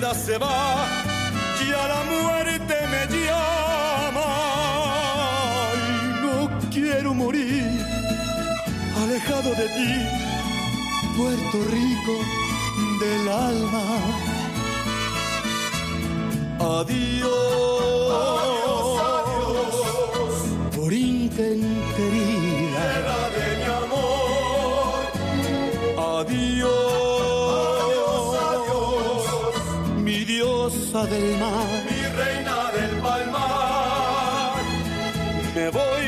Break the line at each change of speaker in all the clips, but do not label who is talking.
vida se va, ya la muerte me llama. Y no quiero morir alejado de ti, Puerto Rico del alma. Adiós, adiós, Borinquen querida, tierra de mi amor. Adiós, adiós, adiós, mi diosa del mar, mi reina del palmar. Me voy,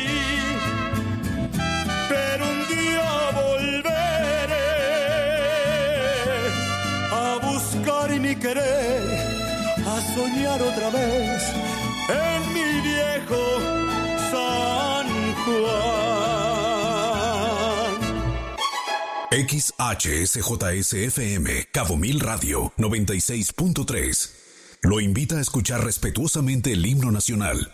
pero un día volveré a buscar mi querer, a soñar otra vez en mi viejo San Juan.
XHSJSFM, Cabo Mil Radio, 96.3. Lo invita a escuchar respetuosamente el himno nacional.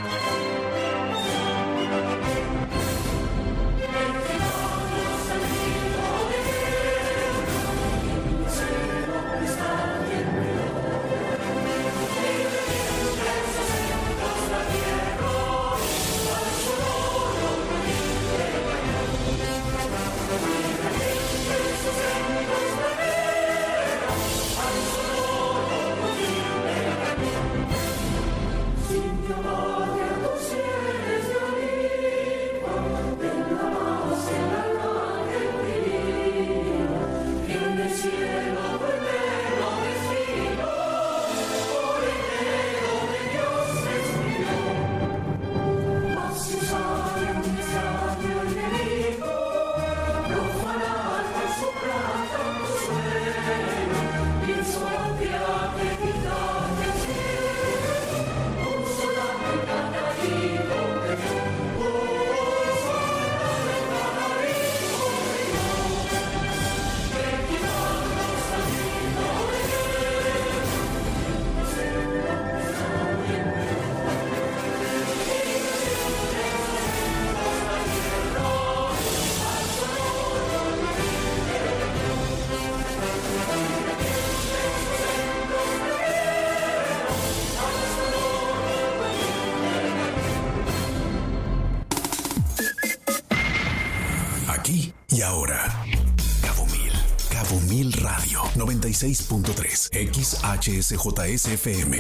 Y ahora, Cabo Mil Radio, 96.3, XHSJSFM.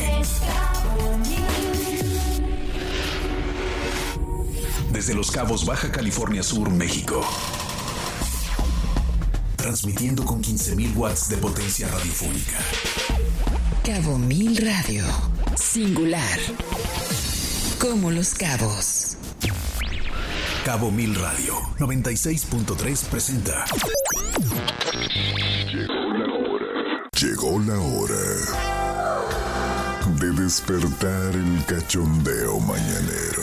Desde Los Cabos, Baja California Sur, México. Transmitiendo con 15,000 watts de potencia radiofónica.
Cabo Mil Radio, singular, como Los Cabos.
Cabo Mil Radio 96.3 presenta.
Llegó la hora de despertar el cachondeo mañanero.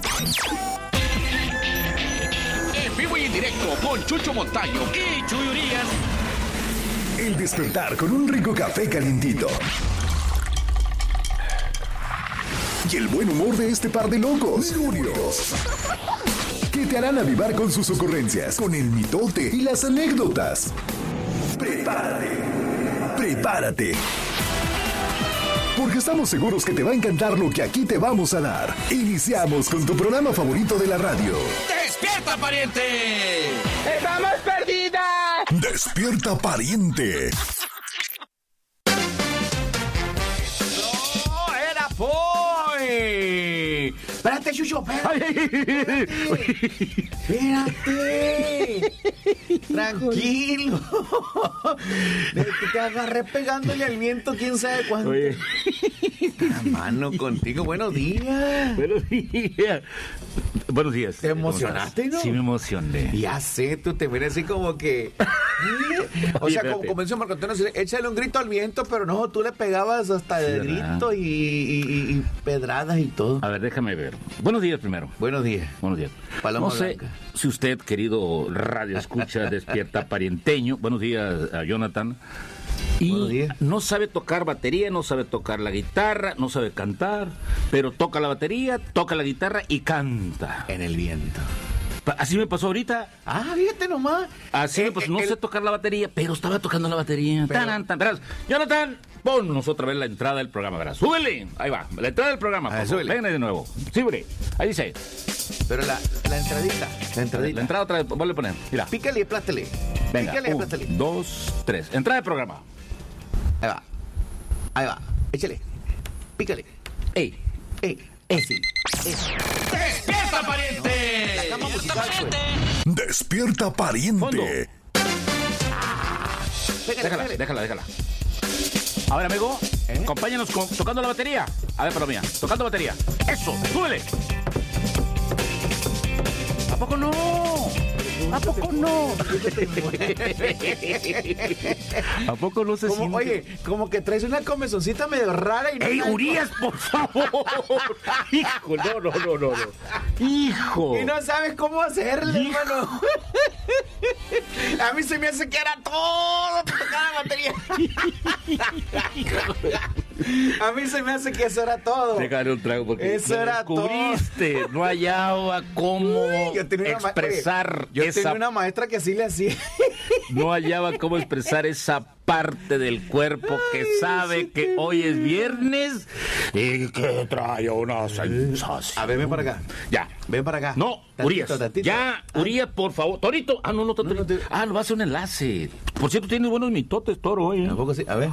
En vivo y en directo con Chucho Montaño y Chuy Urias.
El despertar con un rico café calientito. Y el buen humor de este par de locos, Lurios, que te harán avivar con sus ocurrencias, con el mitote y las anécdotas. Prepárate. Porque estamos seguros que te va a encantar lo que aquí te vamos a dar. Iniciamos con tu programa favorito de la radio.
¡Despierta, pariente!
¡Estamos perdidas!
¡Despierta, pariente!
¡No, era Foy! Espérate, Chucho, espérate. Espérate. Tranquilo. Te agarré pegándole al viento, quién sabe cuándo.
Oye.
La mano contigo, buenos días.
Buenos días. Buenos días.
¿Te emocionaste, no?
Sí, me emocioné.
Ya sé, tú te ves así como que... O sea, como comenzó Marco Antonio, échale un grito al viento, pero no, tú le pegabas hasta de grito y pedradas y todo.
A ver, déjame ver. Buenos días primero.
Buenos días.
Buenos días.
Paloma
no sé
Blanca.
Si usted, querido radio escucha, despierta parienteño. Buenos días a Jonathan. Y no sabe tocar batería, no sabe tocar la guitarra, no sabe cantar, pero toca la batería, toca la guitarra y canta.
En el viento.
Así me pasó ahorita.
Fíjate nomás.
Así me pasó. No sé tocar la batería, pero estaba tocando la batería. Verás, Jonathan, ponnos otra vez la entrada del programa, verás. Súbele. Ahí va, la entrada del programa. Venga de nuevo. Súbele. Ahí dice.
Pero la entradita.
La entrada otra vez, vuelve a poner. Mira.
Pícale y aplástale.
Venga,
Pícale y aplástale.
2, 3. Entrada del programa.
Ahí va. Échale. Pícale.
Ey.
Sí.
¡Despierta, pariente!
La cama musical, pues.
Despierta, pariente.
Fondo.
Pégale.
Déjala. A ver, amigo, acompáñanos tocando la batería. A ver, para mía, tocando batería. Eso, súbele. ¿A poco no? ¿A poco no? ¿A poco no se siente?
Oye, como que traes una comezoncita medio rara y...
¡Ey, Urias, por favor! Hijo, no. Hijo.
Y no sabes cómo hacerle, hermano. A mí se me hace que era todo tocar la batería. A mí se me hace que eso era todo.
Déjale un trago porque
eso era
descubriste. Todo. No hallaba cómo expresar
Yo tenía una maestra que así le hacía.
No hallaba cómo expresar esa parte del cuerpo que sabe que hoy es viernes y que trae una sensación.
A ver, ven para acá.
Ya.
Ven para acá.
No, Urias. Ya, Urias, por favor. Torito. No, lo va a hacer un enlace. Por cierto, tienes buenos mitotes, Toro, hoy.
Tampoco sí. A ver.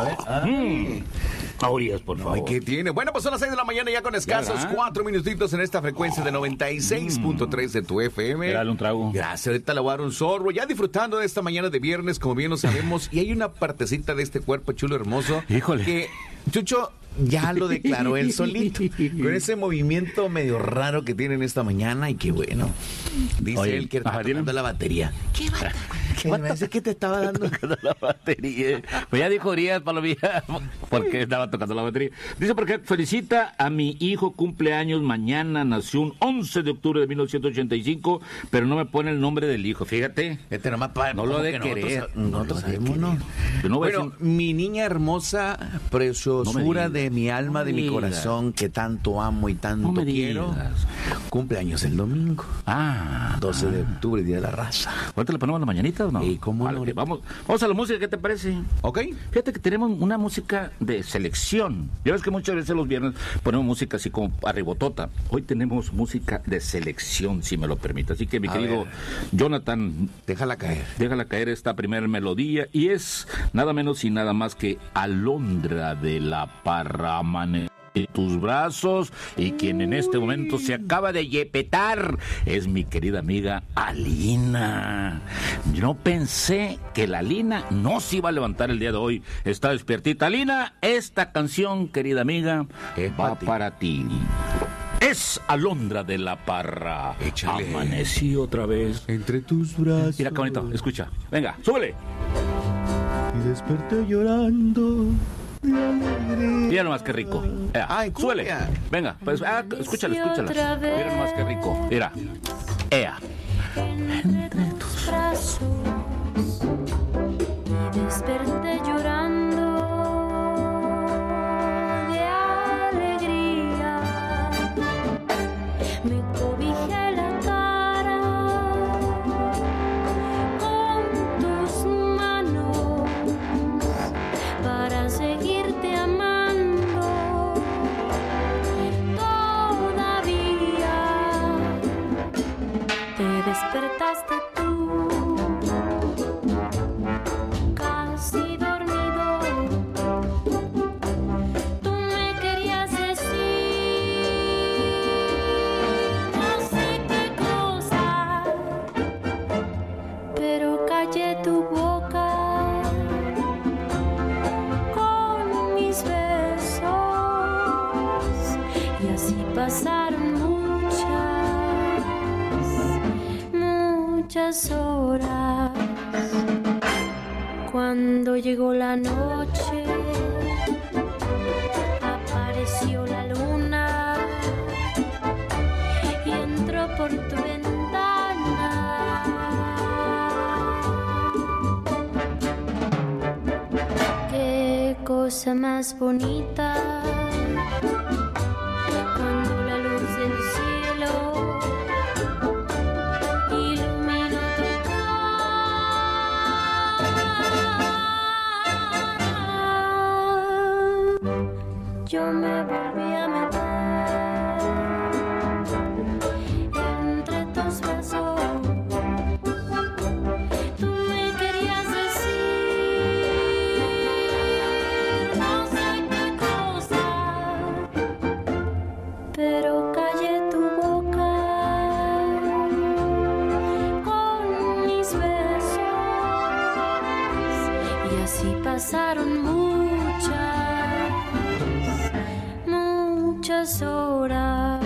Urias, por favor.
¿Qué tiene? Bueno, pues son las 6 de la mañana ya con escasos 4 minutitos en esta frecuencia de 96.3 de tu FM.
Dale un trago.
Gracias, ahorita le voy a dar un sorbo. Ya disfrutando de esta mañana de viernes, como bien lo sabemos. Y hay una partecita de este cuerpo chulo, hermoso.
Híjole.
Que Chucho ya lo declaró él solito. Con ese movimiento medio raro que tienen esta mañana. Y qué bueno. Dice él que está tocando la batería. ¿Qué bata? Me dice que te estaba dando
la batería. Pues ya dijo Urias Palomilla porque estaba tocando la batería. Dice porque felicita a mi hijo cumpleaños mañana. Nació un 11 de octubre de 1985, pero no me pone el nombre del hijo. Fíjate. No lo de querer.
Nosotros sabemos, ¿no? Bueno, mi niña hermosa, preciosura de mi alma, de mi corazón, que tanto amo y tanto quiero, cumpleaños el domingo. 12 de octubre, Día de la Raza.
¿Ahorita le ponemos la mañanita o no?
¿Y cómo
vale, no? Vamos a la música, ¿qué te parece?
Ok.
Fíjate que tenemos una música de selección. Ya ves que muchas veces los viernes ponemos música así como arribotota. Hoy tenemos música de selección, si me lo permite. Así que, mi querido Jonathan,
déjala caer
esta primera melodía. Y es nada menos y nada más que Alondra de la Parra Amanecer tus brazos, y quien en este momento se acaba de yepetar es mi querida amiga Alina. Yo no pensé que la Alina no se iba a levantar el día de hoy. Está despiertita. Alina, esta canción, querida amiga, va para ti. Es Alondra de la Parra.
Échale.
Amanecí otra vez
entre tus brazos.
Mira qué bonito, escucha. Venga, súbele.
Y desperté llorando.
Mira nomás qué rico. Suele. Venga, pues, escúchala. Mira nomás qué rico. Mira.
Entre tus brazos y desperté llorando de alegría. Me cobijé la cara con tus manos para seguirte amando todavía. Te despertaste tú, casi dormido. Tú me querías decir no sé qué cosa, pero callé tu boca con mis besos, y así pasaron muchas horas. Cuando llegó la noche, apareció la luna y entró por tu ventana. Qué cosa más bonita, cuando la luz del cielo yo me volví a meter entre tus brazos. Tú me querías decir no sé qué cosa, pero callé tu boca con mis besos y así pasaron muchas horas.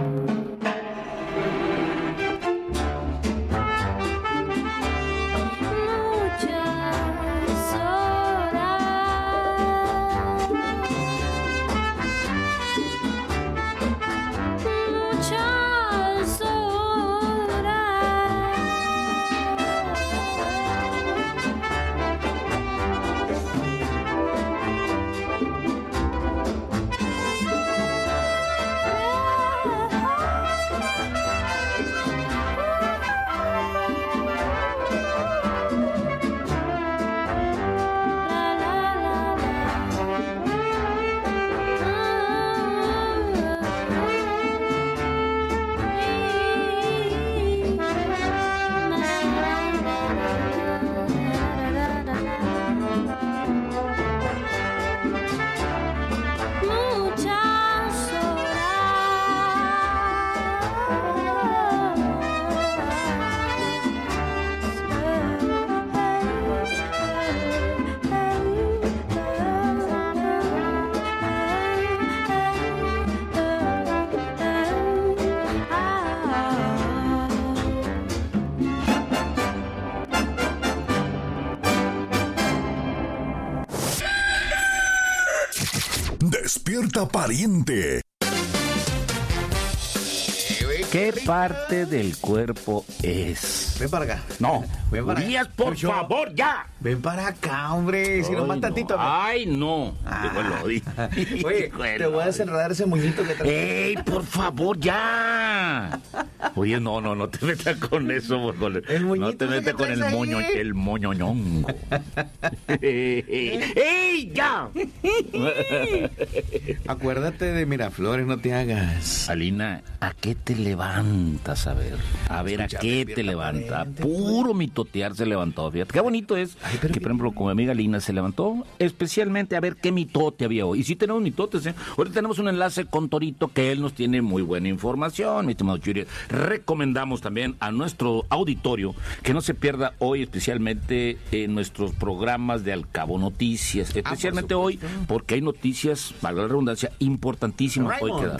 Despierta, pariente.
¿Qué parte del cuerpo es?
Ven para acá.
No.
Ven para acá.
Urias, por favor, ya.
Ven para acá, hombre. Si no más tantito.
Ay, no.
Oye, te voy a desenredar ese moñito que traes.
¡Ey, por favor, ya! Oye, no te metas con eso, por favor. No te metas con el moñoñongo. ¡Ey, ya!
Acuérdate de Miraflores, no te hagas.
Alina, ¿a qué te levantas? A ver, ¿a qué te levanta? Puro mitotear se levantó, fíjate. Qué bonito es que, por ejemplo, como mi amiga Lina se levantó especialmente a ver qué mitote había hoy. Y sí tenemos mitotes, ¿eh? Ahorita tenemos un enlace con Torito que él nos tiene muy buena información, mi estimado Churi. Recomendamos también a nuestro auditorio que no se pierda hoy especialmente en nuestros programas de Al Cabo Noticias, especialmente hoy porque hay noticias, valga la redundancia, importantísimas hoy que dar.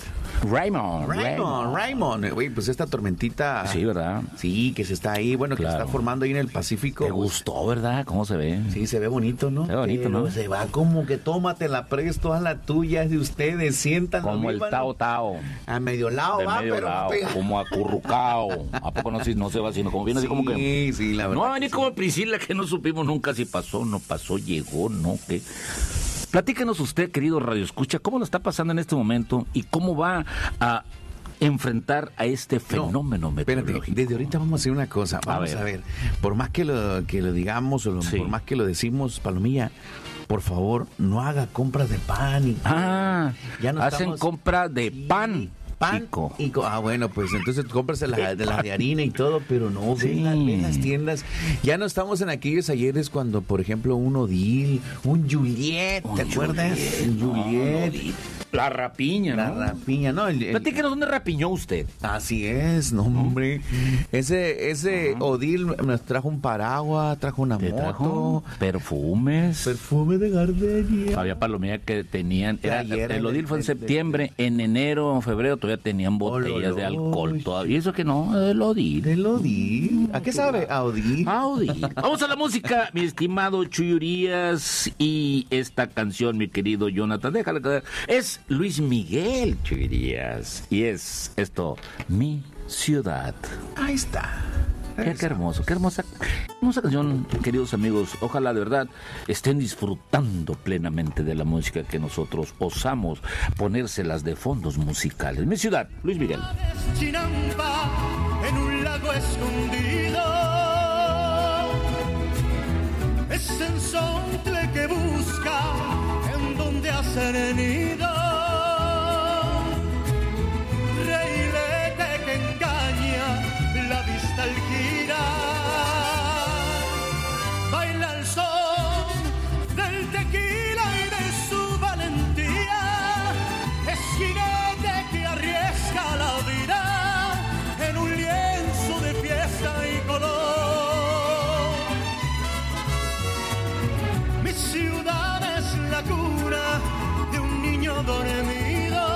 Raymond. Oye, pues esta tormentita.
Sí, ¿verdad?
Sí, que se está ahí, bueno, claro, que se está formando ahí en el Pacífico.
¿Te gustó, verdad? ¿Cómo se ve?
Sí, se ve bonito, ¿no?
Se ve bonito, ¿no?
Se va como que tómatela, presto a la tuya, es de ustedes, siéntanlo.
Como el Tao.
A medio lado,
de medio
pero
lado, como acurrucao. ¿A poco no se va sino como viene así como que?
Sí, la verdad.
No va a venir como Priscila, que no supimos nunca si pasó, no pasó, llegó, no, ¿qué? Platícanos usted, querido Radio Escucha, cómo lo está pasando en este momento y cómo va a enfrentar a este fenómeno meteorológico.
Espérate, desde ahorita vamos a hacer una cosa. Vamos a ver. Por más que lo digamos o por más que lo decimos, Palomilla, por favor, no haga compras de pan.
Ya no hacen compra de pan.
Bueno, pues entonces cómprase las de harina y todo, pero no, ven las tiendas. Ya no estamos en aquellos ayeres cuando, por ejemplo, un Odil, un Juliet, ¿te acuerdas? Juliet.
La rapiña, ¿no?
La rapiña, ¿no?
Platíquenos, ¿dónde rapiñó usted?
Así es, no, hombre. Ese Odil nos trajo un paraguas, trajo una moto. Trajo
perfumes.
Perfume de gardenia.
Había palomillas que tenían. El Odil fue en septiembre, en enero, en febrero todavía tenían botellas de alcohol todavía. Y eso que no, el Odil.
El Odil. ¿A qué sabe? A Odil.
Vamos a la música, mi estimado Chuy Urias. Y esta canción, mi querido Jonathan, déjala caer. Es Luis Miguel, Chuy Urias. Y es esto, Mi Ciudad.
Ahí está.
Qué hermoso, qué hermosa canción, queridos amigos. Ojalá de verdad estén disfrutando plenamente de la música que nosotros osamos ponérselas de fondos musicales. Mi Ciudad, Luis Miguel.
Chinampa, en un lago escondido, es ensontle que busca en donde hacer nido. dormido.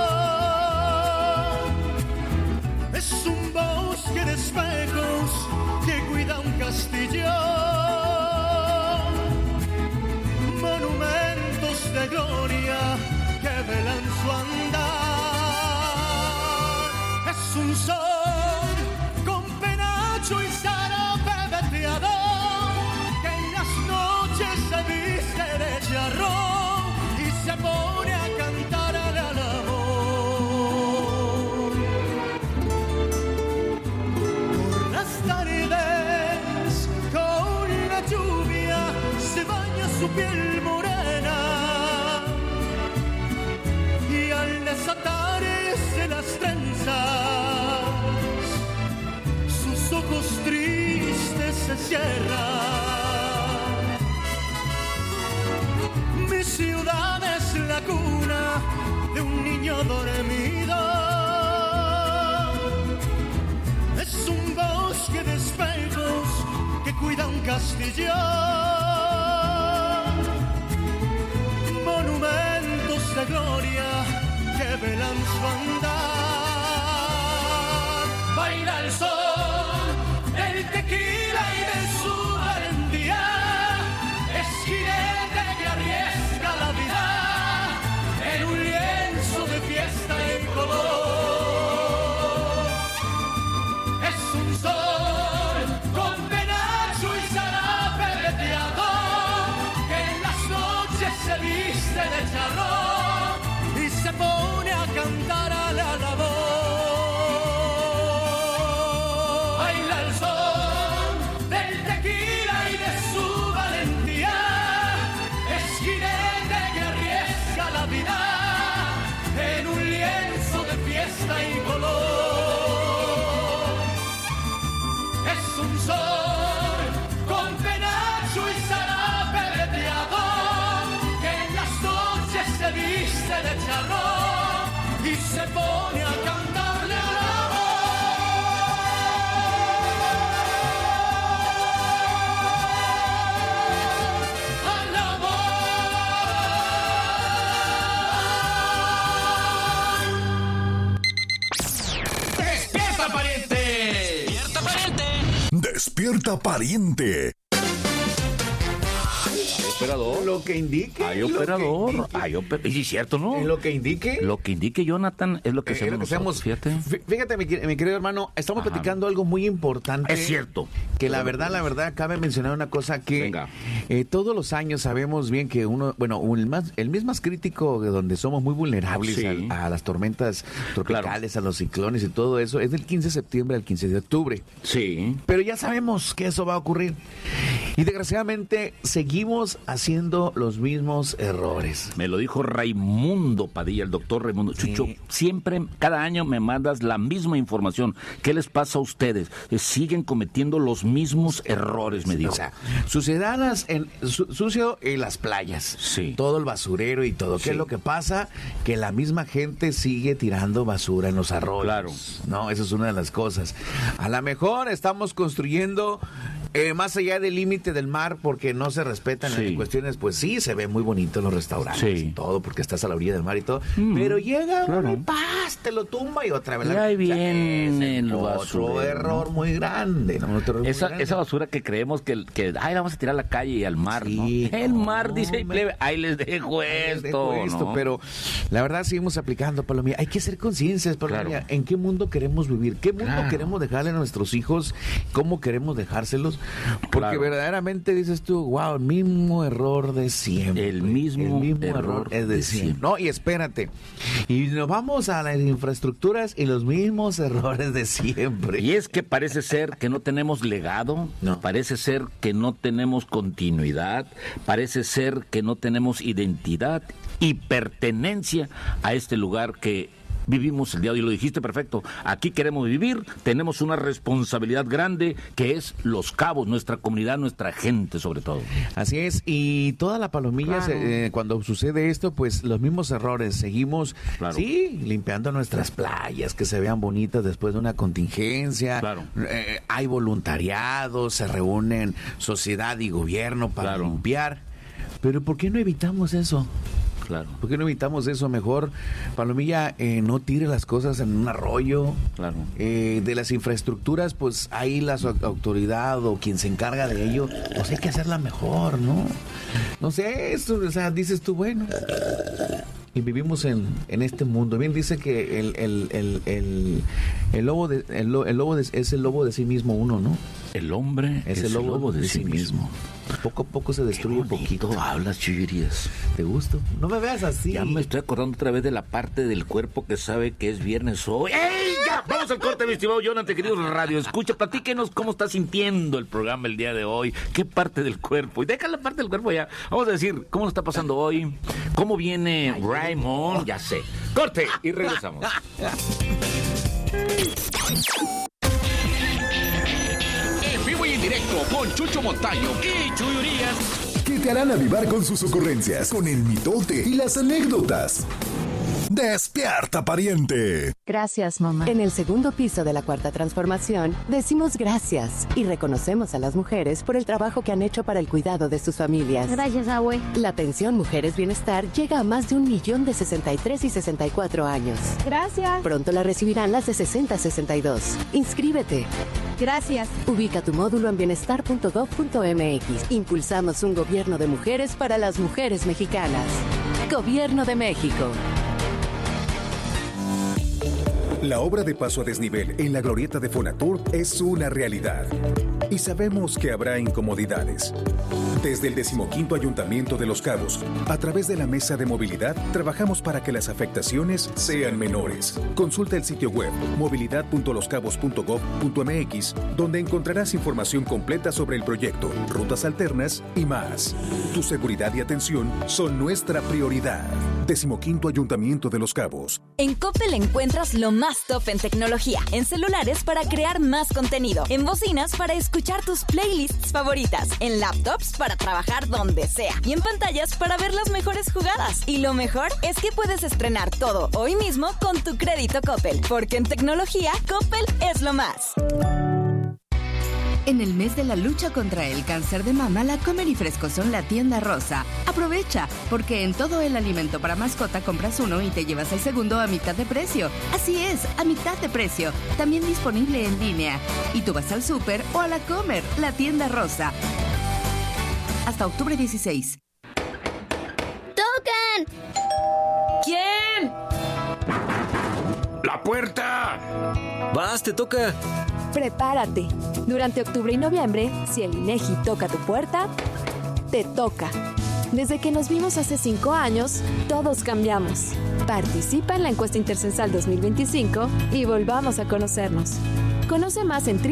Es un bosque de espejos que cuida un castillo. Monumentos de gloria que velan su andar. Es un sol con penacho y zarape veteador que en las noches se viste de charrón y se pone a cantar al amor. Por las tardes con la lluvia se baña su piel morena y al desatarse las trenzas sus ojos tristes se cierran. Mi ciudad es la cuna de un niño dormido. Es un bosque de espejos que cuida un castillo. Monumentos de gloria que velan su andar. Baila el sol del tequila y de su valentía. Es jinete que arriesga la vida en un lienzo de fiesta y color. Es un sol con penacho y zarape veteador que en las noches se viste de charrón y se pone a cantar al amor. Baila el sol del tequila y de su valentía. Es jinete que arriesga la vida en un lienzo de fiesta y color. Es un sol con penacho y zarape veteador que en las noches se viste de charrón y se pone a cantarle al
¡Despierta, pariente!
Despierta, pariente.
Operador. Lo que indique.
Hay operador. Y sí, es cierto, ¿no?
Lo que indique.
Lo que indique, Jonathan, es lo que hacemos nosotros, fíjate.
Fíjate, mi querido hermano, estamos platicando algo muy importante.
Es cierto.
Que la verdad, cabe mencionar una cosa que todos los años sabemos bien que uno, bueno, el más crítico, de donde somos muy vulnerables a las tormentas tropicales, a los ciclones y todo eso, es del 15 de septiembre al 15 de octubre.
Sí.
Pero ya sabemos que eso va a ocurrir. Y desgraciadamente seguimos haciendo los mismos errores.
Me lo dijo Raimundo Padilla, el doctor Raimundo. Sí. Chucho, siempre, cada año me mandas la misma información. ¿Qué les pasa a ustedes? Siguen cometiendo los mismos errores, me dijo.
O sea, suciedades sucio en las playas.
Sí.
Todo el basurero y todo. ¿Qué es lo que pasa? Que la misma gente sigue tirando basura en los arroyos.
Claro.
No, eso es una de las cosas. A lo mejor estamos construyendo más allá del límite del mar porque no se respetan en cuestiones, pues sí, se ve muy bonito los restaurantes y todo porque estás a la orilla del mar y todo, pero llega uno y ¡paz! Te lo tumba y otra vez.
Y ahí viene el
otro error muy grande. ¿No?
Esa basura que creemos que vamos a tirar a la calle y al mar, ¿no? El mar dice, ahí les dejo esto, ¿no?
Pero la verdad seguimos aplicando, Palomilla. Hay que hacer conciencias, Palomilla. ¿En qué mundo queremos vivir? ¿Qué mundo queremos dejarle a nuestros hijos? ¿Cómo queremos dejárselos? Porque verdaderamente dices tú, wow, el mismo error de siempre.
El mismo error
es de siempre. No, y espérate. Y nos vamos a las infraestructuras y los mismos errores de siempre.
Y es que parece ser que no tenemos legado, parece ser que no tenemos continuidad, parece ser que no tenemos identidad y pertenencia a este lugar que vivimos el día de hoy. Lo dijiste perfecto. Aquí queremos vivir, tenemos una responsabilidad grande que es Los Cabos, nuestra comunidad, nuestra gente sobre todo.
Así es, y toda la Palomilla, cuando sucede esto, pues los mismos errores. Seguimos, limpiando nuestras playas, que se vean bonitas después de una contingencia. Hay voluntariado, se reúnen sociedad y gobierno para limpiar. Pero ¿por qué no evitamos eso? Claro. ¿Por qué no evitamos eso mejor? Palomilla, no tire las cosas en un arroyo. Claro. De las infraestructuras, pues ahí la autoridad o quien se encarga de ello, pues hay que hacerla mejor, ¿no? No sé, esto, o sea, dices tú, bueno... Y vivimos en este mundo. Bien dice que el lobo es el lobo de sí mismo uno, ¿no?
El hombre es el lobo de sí mismo.
Poco a poco se destruye un poquito.
Hablas, chillerías.
¿Te gusta? No me veas así.
Ya me estoy acordando otra vez de la parte del cuerpo que sabe que es viernes hoy. ¡Ey! Ya, vamos al corte, mi estimado Jonathan, querido Radio Escucha. Platíquenos cómo está sintiendo el programa el día de hoy. ¿Qué parte del cuerpo? Y deja la parte del cuerpo ya. Vamos a decir, ¿cómo lo está pasando hoy? ¿Cómo viene Raymond? Ya sé. Corte y regresamos.
En vivo y en directo con Chucho Montaño y Chuy Urias.
Que te harán avivar con sus ocurrencias, con el mitote y las anécdotas. ¡Despierta, pariente!
Gracias, mamá. En el segundo piso de la Cuarta Transformación, decimos gracias y reconocemos a las mujeres por el trabajo que han hecho para el cuidado de sus familias.
Gracias, abue.
La pensión Mujeres Bienestar llega a más de 1 millón de 63 y 64 años.
Gracias.
Pronto la recibirán las de 60 a 62. Inscríbete.
Gracias.
Ubica tu módulo en bienestar.gov.mx. Impulsamos un gobierno de mujeres para las mujeres mexicanas. Gobierno de México.
La obra de paso a desnivel en la glorieta de Fonatur es una realidad. Y sabemos que habrá incomodidades. Desde el 15º Ayuntamiento de Los Cabos, a través de la Mesa de Movilidad, trabajamos para que las afectaciones sean menores. Consulta el sitio web movilidad.loscabos.gov.mx, donde encontrarás información completa sobre el proyecto, rutas alternas y más. Tu seguridad y atención son nuestra prioridad. 15º Ayuntamiento de Los Cabos.
En Coppel encuentras lo más top en tecnología, en celulares para crear más contenido, en bocinas para escuchar tus playlists favoritas, en laptops para trabajar donde sea y en pantallas para ver las mejores jugadas. Y lo mejor es que puedes estrenar todo hoy mismo con tu crédito Coppel, porque en tecnología Coppel es lo más.
En el mes de la lucha contra el cáncer de mama, la Comer y Fresco son la tienda rosa. Aprovecha, porque en todo el alimento para mascota compras uno y te llevas el segundo a mitad de precio. Así es, a mitad de precio. También disponible en línea. Y tú vas al súper o a la Comer, la tienda rosa. Hasta octubre 16.
¡Tocan!
¿Quién?
¡La puerta!
¡Vas, te toca!
Prepárate. Durante octubre y noviembre, si el INEGI toca tu puerta, te toca. Desde que nos vimos hace 5 años, todos cambiamos. Participa en la encuesta Intercensal 2025 y volvamos a conocernos. Conoce más en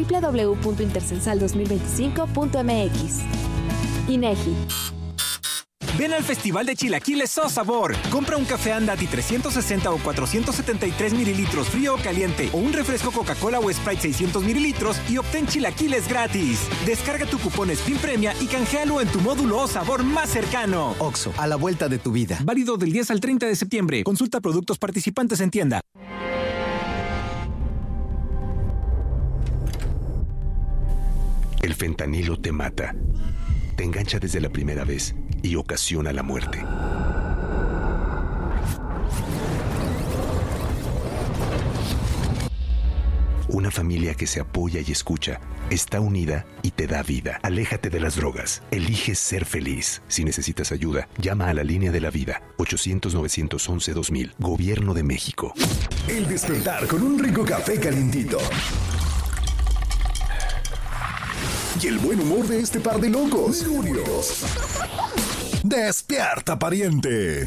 www.intercensal2025.mx. INEGI.
Ven al Festival de Chilaquiles O Sabor. Compra un café Andati 360 o 473 mililitros frío o caliente o un refresco Coca-Cola o Sprite 600 mililitros y obtén chilaquiles gratis. Descarga tu cupón Spin Premia y canjealo en tu módulo O Sabor más cercano.
Oxxo, a la vuelta de tu vida.
Válido del 10 al 30 de septiembre. Consulta productos participantes en tienda.
El fentanilo te mata. Te engancha desde la primera vez y ocasiona la muerte. Una familia que se apoya y escucha, está unida y te da vida. Aléjate de las drogas. Elige ser feliz. Si necesitas ayuda, llama a la línea de la vida. 800-911-2000. Gobierno de México.
El despertar con un rico café calientito. Y el buen humor de este par de locos. Lurios. ¡Despierta, pariente!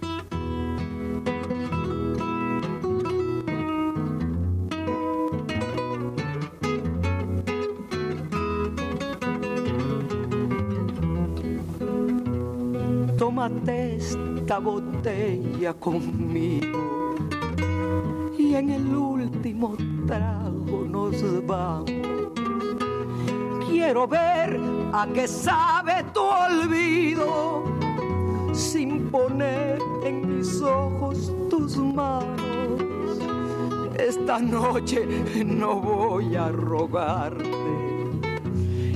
Tómate esta botella conmigo y en el último trago nos vamos. Quiero ver a qué sabe tu olvido sin poner en mis ojos tus manos. Esta noche no voy a rogarte.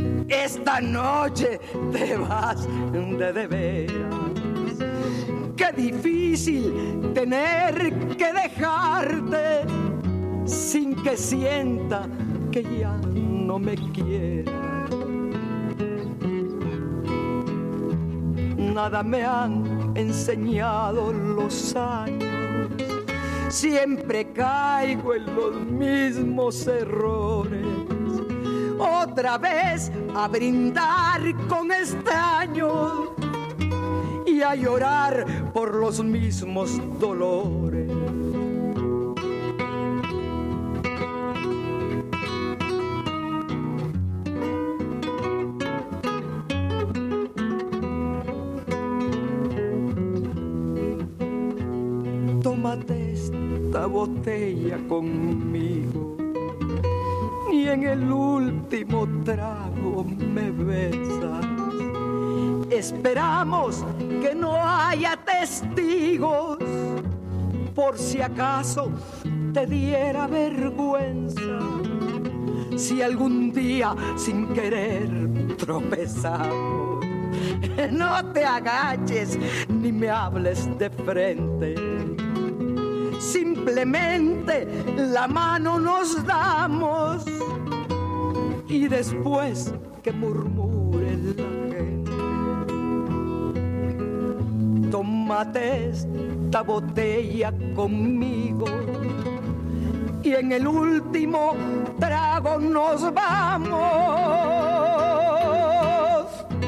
Esta noche te vas de veras. Que
difícil tener que dejarte sin que sienta que ya no me quieras. Nada me han enseñado los años, siempre caigo en los mismos errores. Otra vez a brindar con extraños y a llorar por los mismos dolores. Tómate esta botella conmigo y en el último trago me besas. Esperamos que no haya testigos por si acaso te diera vergüenza. Si algún día sin querer tropezamos, no te agaches ni me hables de frente. Simplemente la mano nos damos y después que murmure la gente. Tómate esta botella conmigo y en el último trago nos vamos.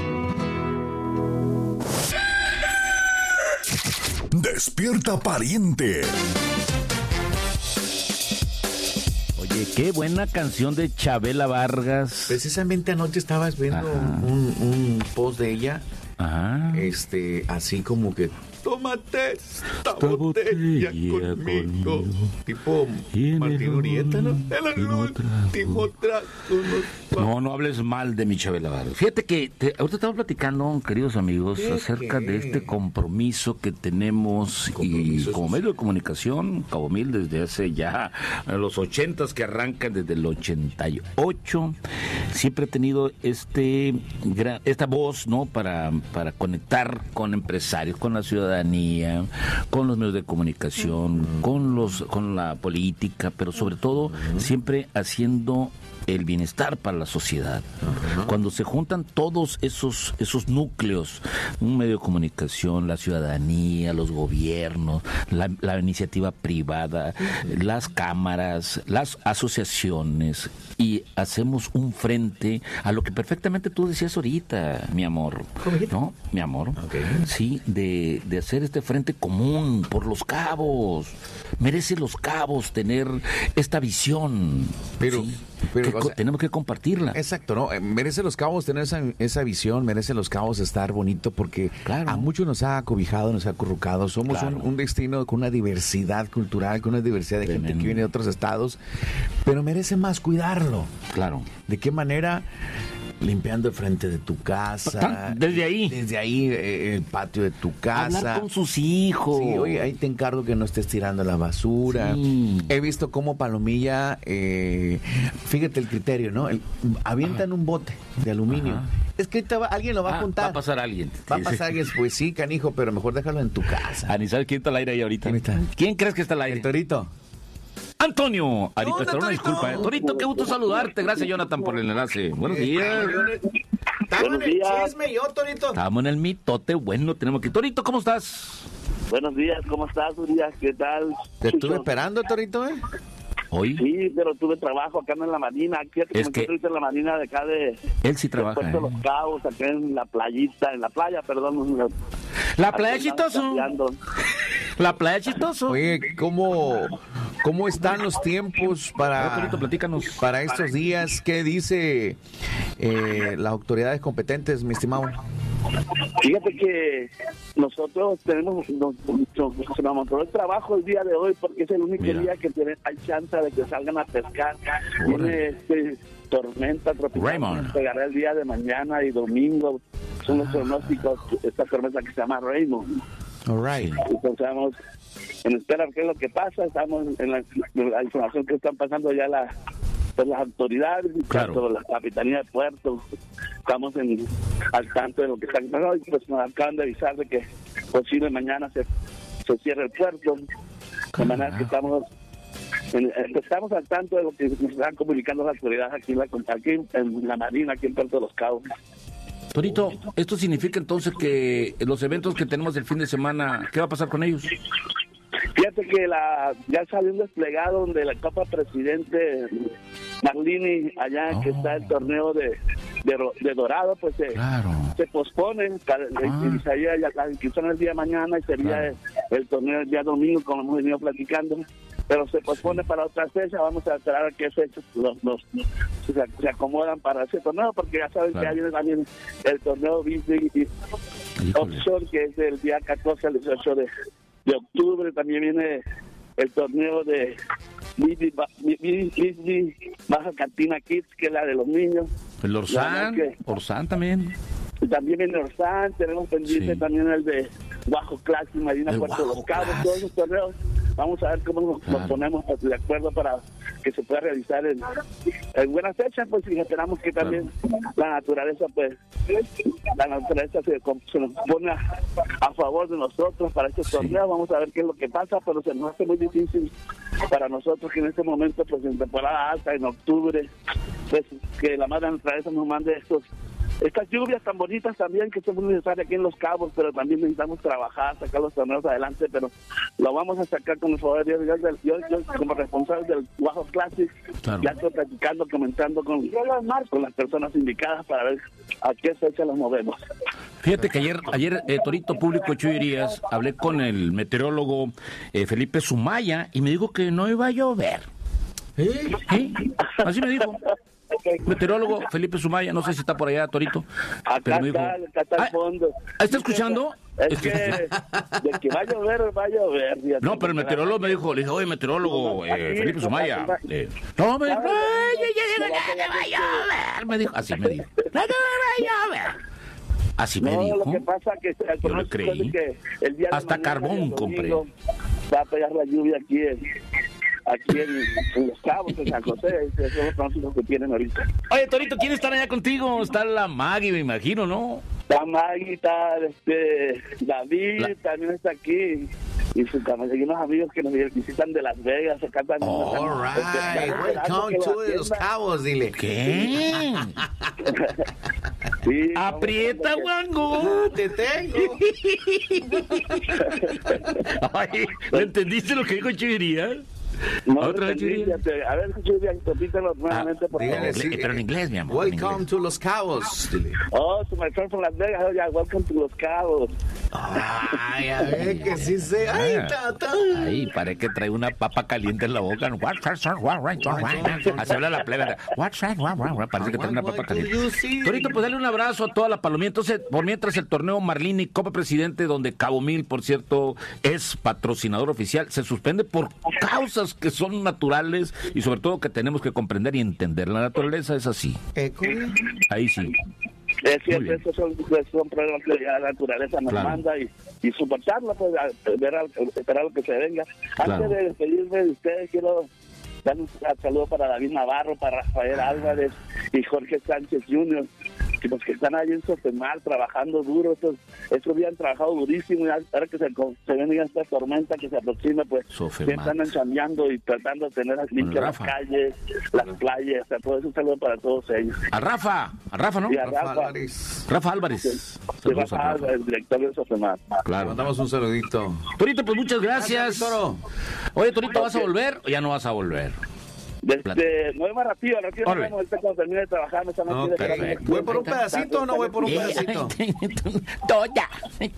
Despierta, pariente.
Oye, qué buena canción de Chabela Vargas.
Precisamente anoche estabas viendo un post de ella.
Ajá.
Así como que tómate esta botella conmigo. Tipo Martín Urieta, ¿no? El último trago.
No hables mal de mi Chabela Vargas. Fíjate que ahorita estamos platicando, queridos amigos, acerca de este compromiso que tenemos y como medio de comunicación, Cabo Mil, desde hace ya los 80s, que arrancan desde el 88, siempre he tenido esta voz, ¿no? Para conectar con empresarios, con la ciudadanía, con los medios de comunicación, con la política, pero sobre todo siempre haciendo el bienestar para la sociedad. Cuando se juntan todos esos núcleos, un medio de comunicación, la ciudadanía, los gobiernos, la iniciativa privada, las cámaras, las asociaciones, y hacemos un frente a lo que perfectamente tú decías ahorita, mi amor. ¿No? Mi amor. Okay. Sí, de hacer este frente común por Los Cabos. Merece Los Cabos tener esta visión. Pero tenemos que compartirla.
Exacto, ¿no? Merece Los Cabos tener esa visión, merece Los Cabos estar bonito, porque a muchos nos ha acobijado, nos ha acurrucado. Somos un destino con una diversidad cultural, con una diversidad de gente que viene de otros estados, pero merece más cuidarlo.
Claro.
¿De qué manera? Limpiando el frente de tu casa.
Desde ahí.
Desde ahí, el patio de tu casa.
Hablar con sus hijos.
Sí, oye, ahí te encargo que no estés tirando la basura. Sí. He visto cómo Palomilla, fíjate el criterio, ¿no? Avientan un bote de aluminio. Ajá. Es que alguien lo va a juntar.
Va a pasar alguien.
Va a pasar alguien. Pues sí, canijo, pero mejor déjalo en tu casa.
¿Sabes quién está al aire ahí ahorita? ¿Quién crees que está al aire?
El Torito.
Antonio, Arito, una disculpa. Torito, qué gusto saludarte. Gracias, Jonathan, por el enlace. Buenos días.
Estamos en el chisme, yo, Torito.
Estamos en el mitote. Bueno, tenemos aquí. Torito, ¿cómo estás?
Buenos días, ¿cómo estás, Urias? ¿Qué tal?
Te estuve esperando, Torito, ¿eh?
¿Hoy?
Sí, pero tuve trabajo acá en la Marina. Fíjate que me encontré en la Marina de acá de...
Él sí trabaja,
de Los Cabos, acá en la playita, en la playa, perdón.
La playa Chistoso. La playa Chistoso.
Oye, ¿cómo están los tiempos para estos días? ¿Qué dice las autoridades competentes, mi estimado?
Fíjate que nosotros tenemos el trabajo el día de hoy porque es el único día que hay chance de que salgan a pescar. Tiene tormenta tropical, pegará el día de mañana y domingo. Son los pronósticos, esta tormenta que se llama Raymond.
All right.
Entonces estamos en espera qué es lo que pasa. Estamos en la información que están pasando ya las autoridades, tanto la Capitanía de Puerto. Estamos al tanto de lo que está pasando y pues nos acaban de avisar de que posible mañana se cierre el puerto. De manera que estamos al tanto de lo que nos están comunicando las autoridades aquí en la Marina, aquí en Puerto de los Cabos.
Torito, ¿esto significa entonces que los eventos que tenemos el fin de semana, qué va a pasar con ellos?
Fíjate que ya salió un desplegado donde la Copa Presidente Marlini, allá que está el torneo de Dorado, pues se pospone, sería la inscripción el día de mañana y sería el torneo el día domingo, como hemos venido platicando, pero se pospone para otra fecha. Vamos a esperar a qué fechas se acomodan para ese torneo, porque ya saben que ya viene también el torneo Beach Offshore, que es del día 14 al 18 de octubre. También viene el torneo de Baja Cantina Kids, que es la de los niños.
El Orsán también.
Y también viene Orsán, tenemos pendiente también el de Guajo Classic, Marina Puerto de los Cabos, todos esos torneos. Vamos a ver cómo nos ponemos de acuerdo para que se pueda realizar en buena fecha, pues, y esperamos que también la naturaleza se nos pone a favor de nosotros para estos torneos. Vamos a ver qué es lo que pasa, pero se nos hace muy difícil para nosotros que en este momento, pues en temporada alta, en octubre, pues que la madre naturaleza nos mande estas lluvias tan bonitas también, que son muy necesarias aquí en Los Cabos, pero también necesitamos trabajar, sacar los torneos adelante, pero lo vamos a sacar con el favor de Dios. Yo como responsable del Guajo Classic, ya estoy platicando, comentando con las personas indicadas para ver a qué fecha los movemos.
Fíjate que ayer Torito Público Chuyerías, hablé con el meteorólogo Felipe Sumaya y me dijo que no iba a llover. ¿Sí? Así me dijo. Meteorólogo Felipe Sumaya, no sé si está por allá, Torito.
Acá está al fondo.
¿Está escuchando?
Es que de que va a llover.
No, pero el meteorólogo me dijo, le dije, oye, meteorólogo Felipe Sumaya. No, me dijo, no va a llover. Me dijo, así me dijo. No va a llover. Así me dijo.
Lo que pasa es que
yo le creí.
El día
hasta carbón compré.
Va a pegar la lluvia aquí en Los Cabos, en San José. Esos son los pronósticos que tienen ahorita.
Oye, Torito, ¿quiénes están allá contigo? Está la Maggie, me imagino, ¿no?
Está Maggie, está David, también está aquí. Y unos amigos que nos visitan de Las Vegas. Acá también.
All right, welcome to Los Cabos, dile.
¿Qué?
Sí,
aprieta, guango.
Te tengo.
Ay, ¿le entendiste lo que dijo Chuyería?
No, a ver, repítelo nuevamente, por favor.
Pero en inglés, mi amor.
Welcome to Los Cabos.
Oh, so my friend from Las Vegas. Oh, yeah, welcome to Los Cabos.
Ay, a ver, que sí se... Ay,
Ay, parece que trae una papa caliente en la boca. Así habla la plebe. Parece que trae una papa caliente. Torito, pues dale un abrazo a toda la palomía. Entonces, por mientras el torneo Marlini Copa Presidente, donde Cabo Mil, por cierto, es patrocinador oficial, se suspende por causas que son naturales y sobre todo que tenemos que comprender y entender. La naturaleza es así. Ahí sí.
Es cierto, esos son problemas que la naturaleza nos manda y soportarlo, pues, esperar lo que se venga. Antes de despedirme de ustedes, quiero dar un saludo para David Navarro, para Rafael Álvarez y Jorge Sánchez Jr., que están ahí en Sofemar trabajando duro. Estos días han trabajado durísimo y ahora que se viene esta tormenta que se aproxima, pues están ensambleando y tratando de tener limpias las calles, las playas. Todo eso, un saludo para todos ellos.
A Rafa, ¿no?
Sí,
Rafa Álvarez.
Rafa Álvarez, el director de Sofemar.
Claro. Mandamos un saludito.
Torito, pues muchas gracias. Oye, Torito, ¿vas a volver o ya no vas a volver?
No es más rápido, cuando termine de trabajar me están haciendo.
¿Voy por un pedacito o no voy por un pedacito?
Toya.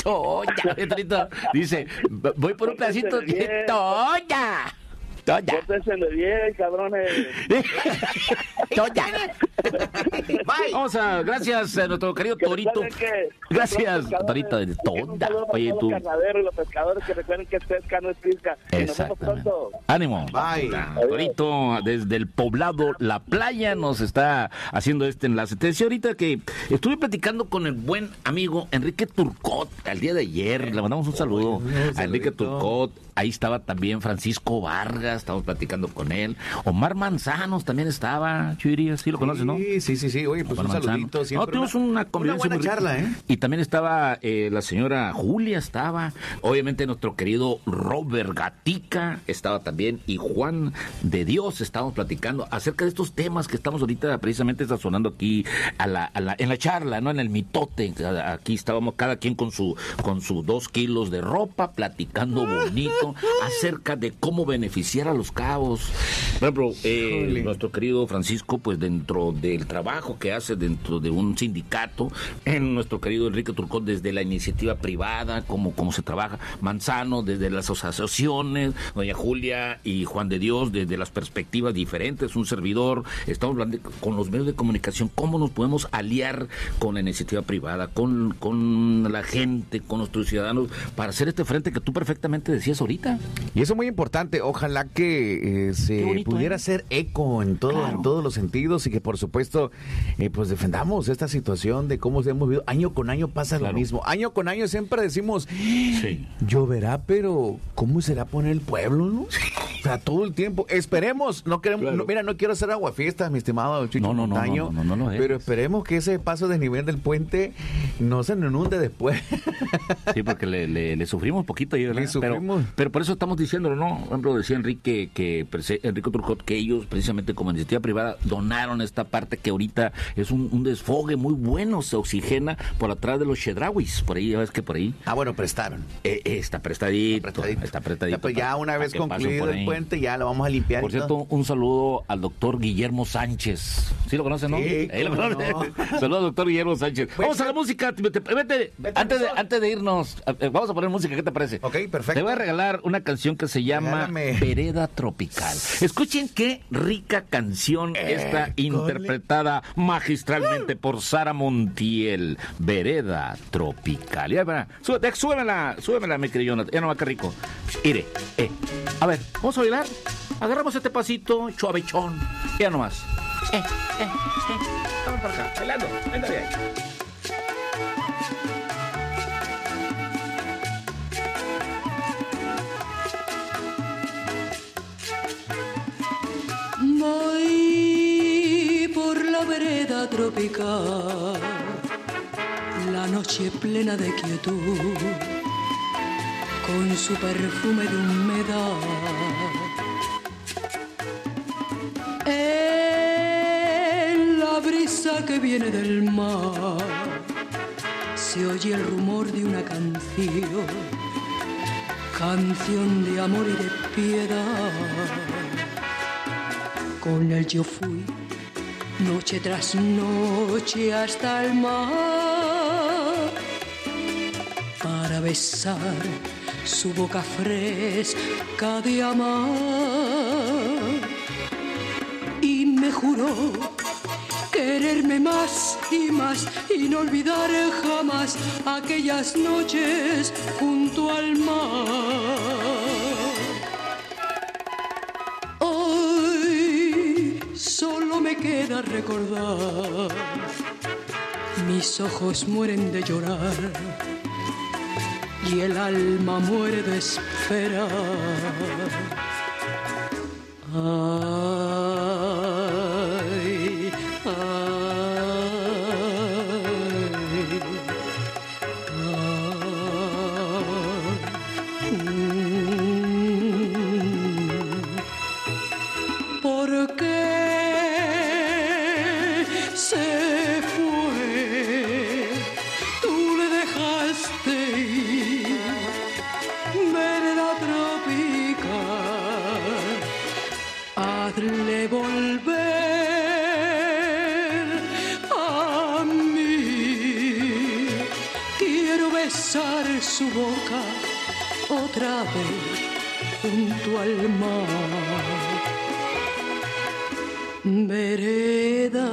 Dice, voy por un pedacito. Toya.
Pórtense bien, cabrones.
Vamos a, gracias a nuestro querido Torito. Gracias, Torito de Toda. Oye, tú.
Los pescadores que recuerden que pesca no es pisca.
Exactamente. Ánimo.
Bye.
Torito, desde el poblado La Playa, nos está haciendo este enlace. Te decía ahorita que estuve platicando con el buen amigo Enrique Turcot al día de ayer. Le mandamos un saludo a Enrique Turcot. Ahí estaba también Francisco Vargas. estábamos platicando con él. Omar Manzanos también estaba, Chuiría, ¿sí lo conoces, no?
Sí. Oye, pues
Omar
un saludito.
No, tuvimos una convivencia
buena charla, ¿eh?
Y también estaba la señora Julia, estaba, obviamente nuestro querido Robert Gatica, estaba también, y Juan de Dios, estábamos platicando acerca de estos temas que estamos ahorita precisamente sazonando aquí en la charla, ¿no? En el mitote. Aquí estábamos cada quien con sus 2 kilos de ropa, platicando bonito acerca de cómo beneficiar a los cabos. Por ejemplo, nuestro querido Francisco, pues dentro del trabajo que hace dentro de un sindicato, nuestro querido Enrique Turcot desde la iniciativa privada, cómo se trabaja, Manzano desde las asociaciones, doña Julia y Juan de Dios desde las perspectivas diferentes, un servidor, estamos hablando con los medios de comunicación, cómo nos podemos aliar con la iniciativa privada, con la gente, con nuestros ciudadanos, para hacer este frente que tú perfectamente decías ahorita.
Y eso es muy importante, ojalá que se bonito, pudiera hacer eco en todos los sentidos y que por supuesto pues defendamos esta situación de cómo hemos vivido. Año con año pasa lo mismo, año con año siempre decimos, lloverá, pero ¿cómo será poner el pueblo, no? O sea, todo el tiempo, esperemos, no queremos, no quiero hacer aguafiestas, mi estimado Chucho Montaño, pero esperemos que ese paso de nivel del puente no se inunde después.
Sí, porque le sufrimos un poquito ahí, ¿verdad? Pero por eso estamos diciéndolo, ¿no? Por ejemplo, decía Enrique Turcot que ellos, precisamente como iniciativa privada, donaron esta parte que ahorita es un desfogue muy bueno, se oxigena por atrás de los Chedrawis, por ahí, ya ves que por ahí.
Bueno, prestaron.
Está prestadito.
Ya, pues ya una vez concluido el puente, ya lo vamos a limpiar.
Por cierto, un saludo al doctor Guillermo Sánchez. ¿Sí lo conocen, no?
Sí,
lo conoce. Saludos al doctor Guillermo Sánchez. Vamos a la música. Vete, antes de irnos, vamos a poner música, ¿qué te parece?
Ok, perfecto.
Te voy a regalar una canción que se llama Vereda Tropical. Escuchen qué rica canción está interpretada magistralmente por Sara Montiel. Vereda Tropical. Ya verá, súbemela, mi querido Jonathan. Ya no va, qué rico. Ire, a ver, vamos a bailar. Agarramos este pasito, chuavechón. Ya nomás. Vamos para acá, bailando. Venga de ahí.
Voy por la vereda tropical, la noche plena de quietud, con su perfume de humedad. En la brisa que viene del mar se oye el rumor de una canción de amor y de piedad. Con él yo fui noche tras noche hasta el mar para besar su boca fresca de amar, y me juró quererme más y más y no olvidar jamás aquellas noches junto al mar. Hoy solo me queda recordar, mis ojos mueren de llorar y el alma muere de esperar. Ay, ¿por qué se fue? Tú le dejaste ir, vereda tropical, hazle volver a mí. Quiero besar su boca otra vez junto al mar. Vereda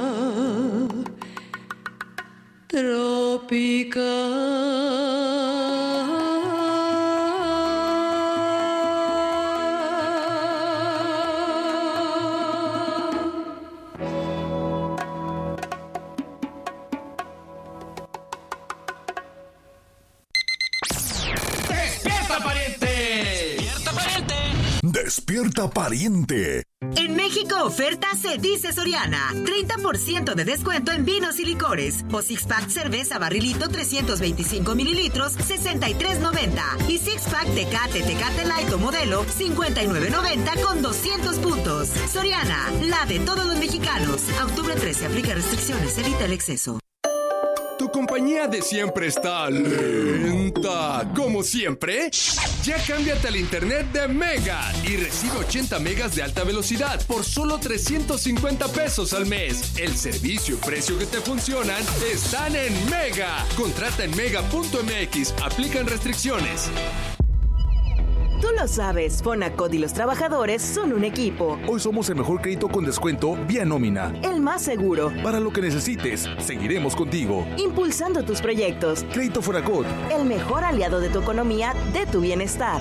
De
Despierta, pariente.
En México, oferta se dice Soriana. 30% de descuento en vinos y licores. O Six Pack cerveza barrilito 325 mililitros, 63.90. Y Six Pack Tecate Light o modelo, 59.90 con 200 puntos. Soriana, la de todos los mexicanos. A octubre 13, aplica restricciones, evita el exceso.
¿Tu compañía de siempre está lenta, como siempre? Ya cámbiate al internet de Mega y recibe 80 megas de alta velocidad por solo 350 pesos al mes. El servicio y precio que te funcionan están en Mega. Contrata en mega.mx. Aplican restricciones.
Tú lo sabes, Fonacot y los trabajadores son un equipo.
Hoy somos el mejor crédito con descuento vía nómina.
El más seguro.
Para lo que necesites, seguiremos contigo.
Impulsando tus proyectos.
Crédito Fonacot.
El mejor aliado de tu economía, de tu bienestar.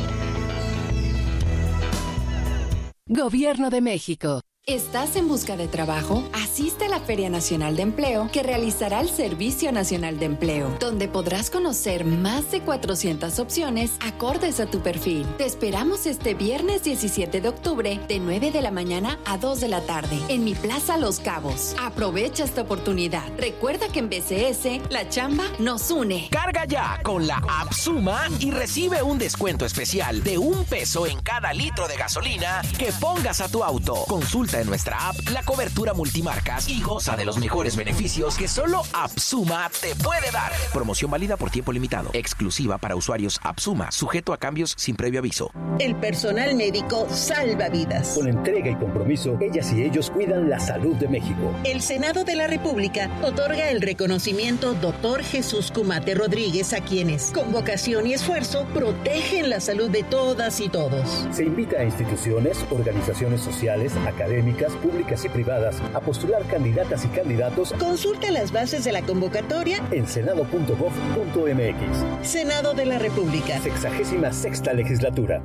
Gobierno de México.
¿Estás en busca de trabajo? Asiste a la Feria Nacional de Empleo que realizará el Servicio Nacional de Empleo, donde podrás conocer más de 400 opciones acordes a tu perfil. Te esperamos este viernes 17 de octubre de 9 de la mañana a 2 de la tarde en mi Plaza Los Cabos. Aprovecha esta oportunidad. Recuerda que en BCS la chamba nos une.
Carga ya con la app Suma y recibe un descuento especial de $1 en cada litro de gasolina que pongas a tu auto. Consulta en nuestra app la cobertura multimarcas y goza de los mejores beneficios que solo AppSuma te puede dar. Promoción válida por tiempo limitado. Exclusiva para usuarios AppSuma. Sujeto a cambios sin previo aviso.
El personal médico salva vidas.
Con entrega y compromiso, ellas y ellos cuidan la salud de México.
El Senado de la República otorga el reconocimiento Dr. Jesús Cumate Rodríguez a quienes, con vocación y esfuerzo, protegen la salud de todas y todos.
Se invita a instituciones, organizaciones sociales, académicas, públicas y privadas a postular candidatas y candidatos.
Consulta las bases de la convocatoria
en senado.gov.mx.
Senado de la República.
66ª legislatura.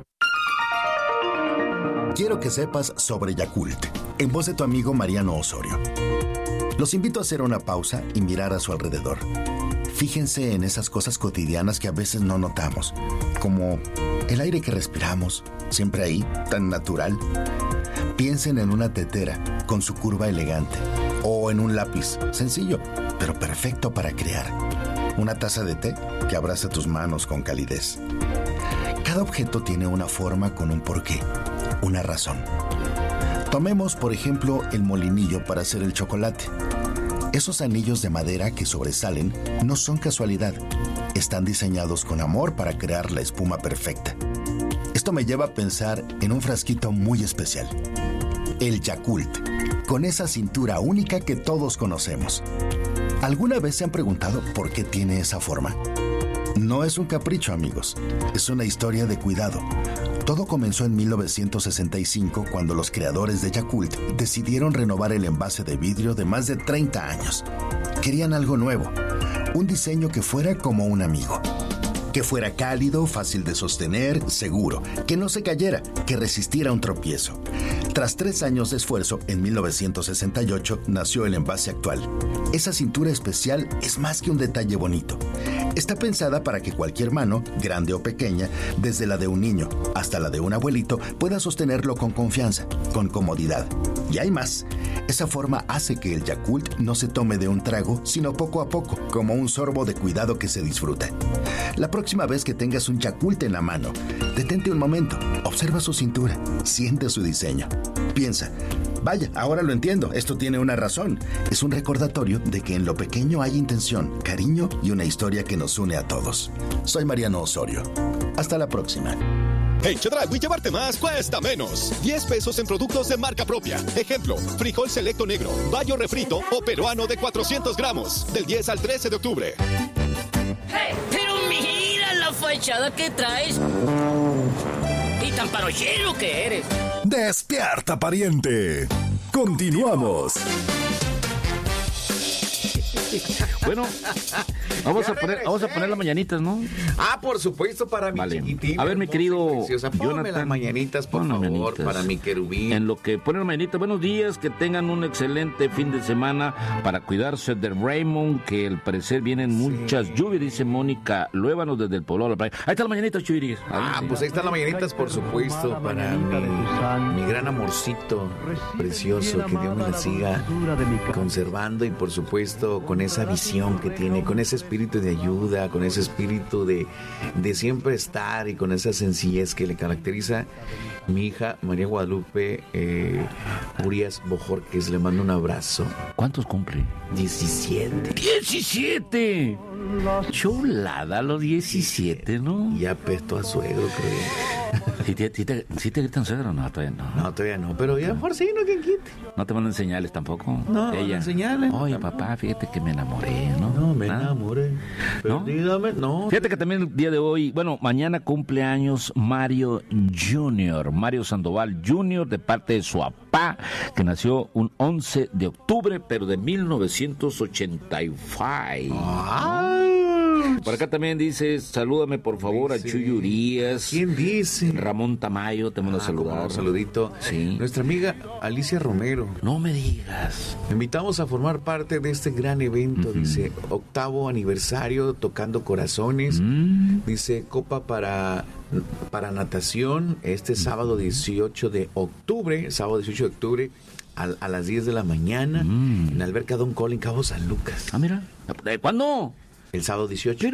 Quiero que sepas sobre Yakult, en voz de tu amigo Mariano Osorio. Los invito a hacer una pausa y mirar a su alrededor. Fíjense en esas cosas cotidianas que a veces no notamos, como el aire que respiramos, siempre ahí, tan natural. Piensen en una tetera con su curva elegante o en un lápiz sencillo, pero perfecto para crear. Una taza de té que abraza tus manos con calidez. Cada objeto tiene una forma con un porqué, una razón. Tomemos, por ejemplo, el molinillo para hacer el chocolate. Esos anillos de madera que sobresalen no son casualidad. Están diseñados con amor para crear la espuma perfecta. Esto me lleva a pensar en un frasquito muy especial. El Yakult, con esa cintura única que todos conocemos. ¿Alguna vez se han preguntado por qué tiene esa forma? No es un capricho, amigos. Es una historia de cuidado. Todo comenzó en 1965 cuando los creadores de Yakult decidieron renovar el envase de vidrio de más de 30 años. Querían algo nuevo, un diseño que fuera como un amigo. Que fuera cálido, fácil de sostener, seguro, que no se cayera, que resistiera un tropiezo. Tras 3 años de esfuerzo, en 1968 nació el envase actual. Esa cintura especial es más que un detalle bonito. Está pensada para que cualquier mano, grande o pequeña, desde la de un niño hasta la de un abuelito, pueda sostenerlo con confianza, con comodidad. Y hay más. Esa forma hace que el Yakult no se tome de un trago, sino poco a poco, como un sorbo de cuidado que se disfruta. La próxima vez que tengas un Yakult en la mano, detente un momento, observa su cintura, siente su diseño. Piensa, vaya, ahora lo entiendo, esto tiene una razón. Es un recordatorio de que en lo pequeño hay intención, cariño y una historia que nos une a todos. Soy Mariano Osorio. Hasta la próxima.
En Chedraui llevarte más cuesta menos. 10 pesos en productos de marca propia. Ejemplo, frijol selecto negro, bayo refrito o peruano de 400 gramos. Del 10 al 13 de octubre.
Hey, pero mira la fachada que traes. Y tan parochero que eres.
Despierta, pariente. Continuamos.
Bueno, Vamos a poner las mañanitas, ¿no?
Ah, por supuesto, para mi chiquitín.
A ver, mi querido
Póngame las mañanitas, por favor, mañanitas. Para mi querubín.
En lo que ponen las mañanitas, buenos días, que tengan un excelente fin de semana para cuidarse de Raymond, que al parecer vienen muchas lluvias, dice Mónica Luévanos desde el pueblo de la playa. Ahí están las mañanitas, Chuyris.
Pues ahí están las mañanitas, por supuesto, para mi gran amorcito precioso, que Dios me la siga conservando y por supuesto con esa visión que tiene, con ese espíritu de ayuda, con ese espíritu de siempre estar y con esa sencillez que le caracteriza. Mi hija María Guadalupe Urias Bojorquez, le mando un abrazo.
¿Cuántos cumple?
17.
¡17! Chulada, los 17, ¿no?
Ya apestó a suegro, creo.
¿Sí te gritan suegro o no? Todavía no.
No, todavía no, pero ya por sí, no, ¿quién quite?
¿No te mandan señales tampoco?
No, ella. Señales.
Oye, papá, fíjate que me enamoré, ¿no?
No, me enamoré. Perdídame, ¿no?
Fíjate que también el día de hoy, bueno, mañana cumple años Mario Jr., Mario Sandoval Jr., de parte de su papá, que nació un 11 de octubre, pero de 1985. Por acá también dice, salúdame por favor a Chuy Urias.
¿Quién dice?
Ramón Tamayo, te mando a saludar.
Un saludito.
Sí.
Nuestra amiga Alicia Romero.
No me digas.
Me invitamos a formar parte de este gran evento, dice, 8º aniversario, Tocando Corazones. Dice, copa para natación, este sábado 18 de octubre, a las 10 de la mañana, en la alberca Don Colin, Cabo San Lucas.
Ah, mira. ¿Cuándo?
El sábado 18.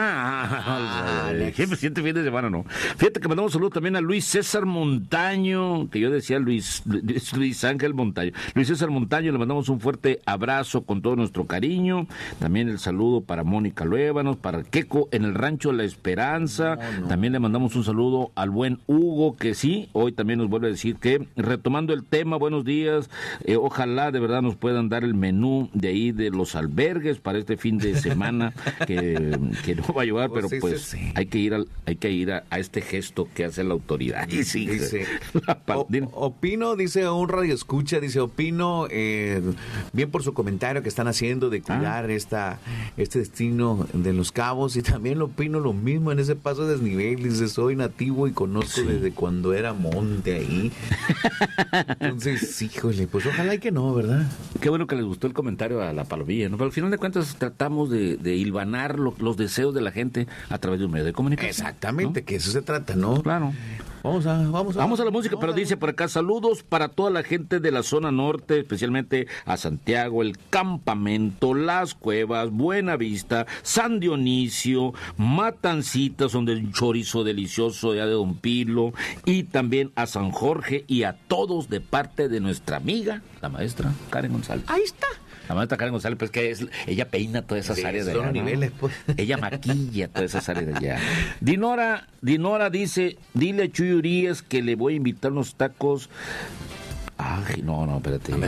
Siempre fin de semana, ¿no? Fíjate que mandamos un saludo también a Luis César Montaño, que yo decía Luis Ángel Montaño. Luis César Montaño, le mandamos un fuerte abrazo con todo nuestro cariño. También el saludo para Mónica Luévanos, para Queco en el Rancho La Esperanza. También le mandamos un saludo al buen Hugo, que sí, hoy también nos vuelve a decir que, retomando el tema, buenos días, ojalá de verdad nos puedan dar el menú de ahí de los albergues para este fin de semana. Que no va a ayudar, pero pues hay que ir a este gesto que hace la autoridad. Y sí,
dice, opino, dice un radio escucha, dice, opino bien por su comentario que están haciendo de cuidar este destino de Los Cabos, y también opino lo mismo en ese paso de desnivel. Dice, soy nativo y conozco desde cuando era monte ahí. Entonces, híjole, pues ojalá y que no, ¿verdad?
Qué bueno que les gustó el comentario a la Palomilla, ¿no? Pero al final de cuentas tratamos de hilvanar los deseos de la gente a través de un medio de comunicación.
Exactamente, ¿no? Que eso se trata, ¿no?
Claro.
Vamos a
la música, pero dice por acá, saludos para toda la gente de la zona norte, especialmente a Santiago, el Campamento, Las Cuevas, Buenavista, San Dionisio, Matancitas, donde hay un chorizo delicioso ya de Don Pilo, y también a San Jorge, y a todos de parte de nuestra amiga, la maestra Karen González.
Ahí está.
La maestra Karen González, pues que ella peina todas esas áreas de allá, ¿no?
Niveles, pues.
Ella maquilla todas esas áreas de allá. Dinora dice, dile a Chuy Urias que le voy a invitar unos tacos. Ay, no, espérate.
A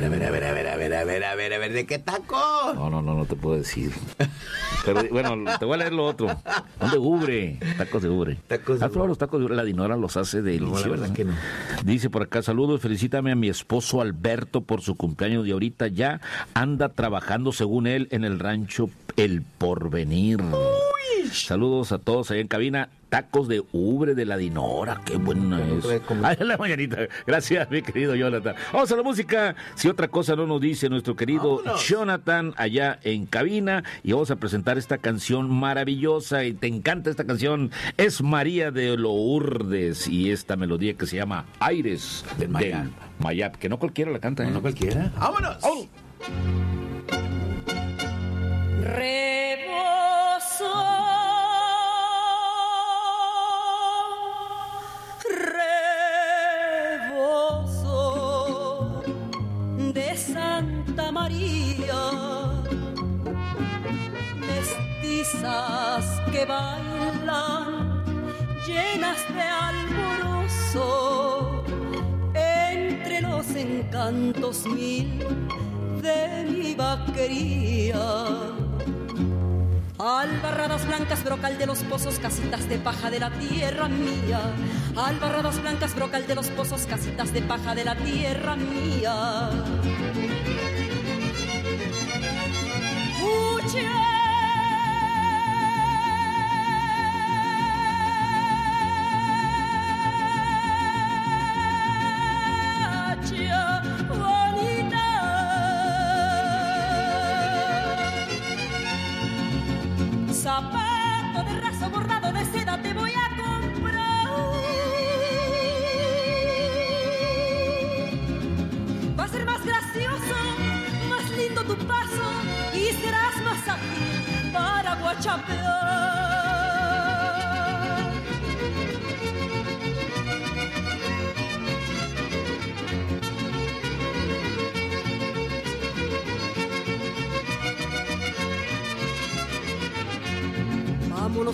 ver, ¿de qué taco?
No te puedo decir. Pero bueno, te voy a leer lo otro. Son de ubre, tacos de ubre. ¿Has probado los tacos de ubre? La Dinora los hace deliciosos.
No, la verdad que no.
Dice por acá, saludos, felicítame a mi esposo Alberto por su cumpleaños de ahorita. Ya anda trabajando, según él, en el rancho El Porvenir. Uy. Saludos a todos allá en cabina. Tacos de ubre de la Dinora, qué buena es. Ay, la mañanita. Gracias, mi querido Jonathan. Vamos a la música. Si otra cosa no nos dice nuestro querido Jonathan allá en cabina, y vamos a presentar esta canción maravillosa, y te encanta esta canción. Es María de Lourdes, y esta melodía que se llama Aires del Mayap, que no cualquiera la canta, ¿eh?
No cualquiera. ¡Vámonos! ¡Oh!
Rebozo de Santa María, mestizas que bailan llenas de alborozo, entre los encantos mil de mi vaquería. Albarradas blancas, brocal de los pozos, casitas de paja de la tierra mía. Albarradas blancas, brocal de los pozos, casitas de paja de la tierra mía.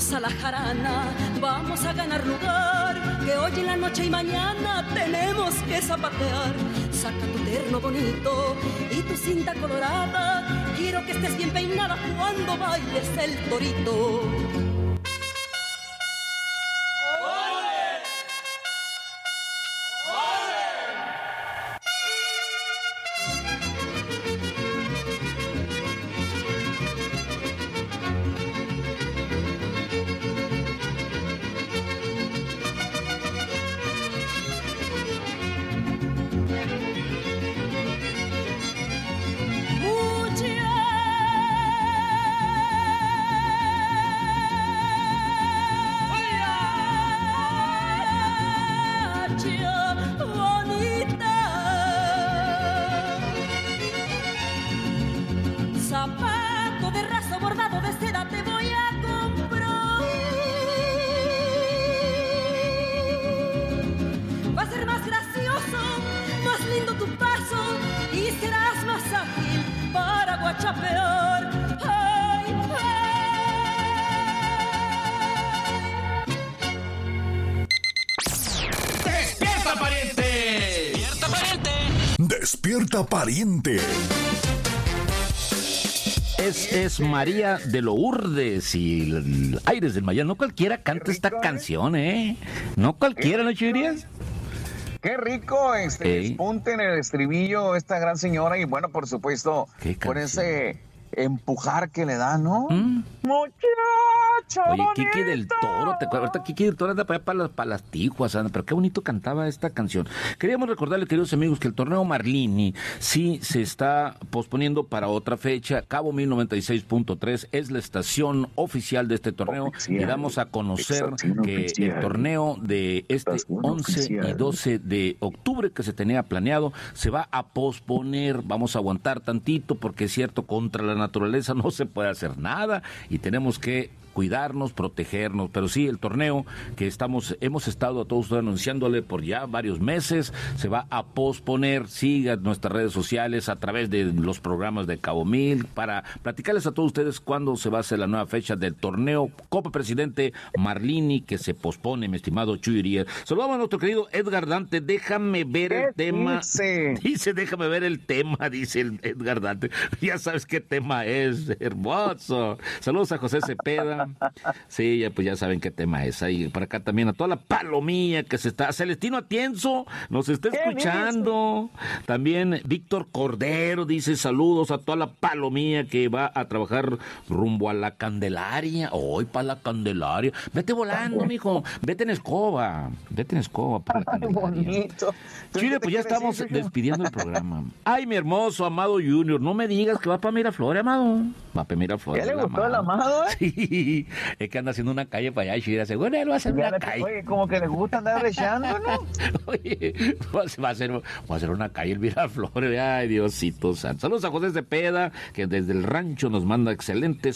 Vamos a la jarana, vamos a ganar lugar, que hoy en la noche y mañana tenemos que zapatear. Saca tu terno bonito y tu cinta colorada, quiero que estés bien peinada cuando bailes el torito. Zapato de raso bordado de seda te voy a comprar. Va a ser más gracioso, más lindo tu paso y serás más ágil para guachapear. ¡Ay,
ay! ¡Despierta, pariente! ¡Despierta, pariente!
¡Despierta, pariente!
Es María de Lourdes y Aires del Mayal. No cualquiera canta esta canción, ¿eh? No cualquiera, ¿no, Chivirías?
Qué rico, despunte en el estribillo esta gran señora y bueno, por supuesto, con ese empujar que le da, ¿no? Muchacha
Oye,
bonita.
Kiki del Toro, ¿te acuerdas? Ahorita Kiki del Toro anda para las Tijuas, anda, pero qué bonito cantaba esta canción. Queríamos recordarles, queridos amigos, que el torneo Marlini sí se está posponiendo para otra fecha. Cabo 1096.3 es la estación oficial de este torneo y damos a conocer que el torneo de este 11 y 12 de octubre que se tenía planeado se va a posponer. Vamos a aguantar tantito porque es cierto, contra la naturaleza no se puede hacer nada y tenemos que cuidarnos, protegernos, pero sí, el torneo que hemos estado a todos ustedes anunciándole por ya varios meses, se va a posponer. Sigan nuestras redes sociales a través de los programas de Cabo Mil para platicarles a todos ustedes cuándo se va a hacer la nueva fecha del torneo Copa Presidente Marlini que se pospone, mi estimado Chuy Urias. Saludamos a nuestro querido Edgar Dante, déjame ver el tema. Dice, déjame ver el tema, dice el Edgar Dante. Ya sabes qué tema es, hermoso. Saludos a José Cepeda. Sí, pues ya saben qué tema es. Ahí para acá también a toda la palomía que se está. Celestino Atienzo nos está escuchando. También Víctor Cordero dice saludos a toda la palomía que va a trabajar rumbo a la Candelaria. Hoy para la Candelaria. Vete volando, mijo. Vete en escoba para la Candelaria. Chile, pues ya estamos despidiendo el programa. Ay, mi hermoso Amado Junior, no me digas que va para Miraflores, Amado. Va para Miraflores.
¿Ya le gustó el Amado,
Sí. Es que anda haciendo una calle para allá y Chira, seguro él va a hacer una calle.
Oye, como que le gusta andar recheando, ¿no?
Oye, va a hacer una calle el Miraflores. Ay, Diosito santo. Saludos a José Cepeda, que desde el rancho nos manda excelentes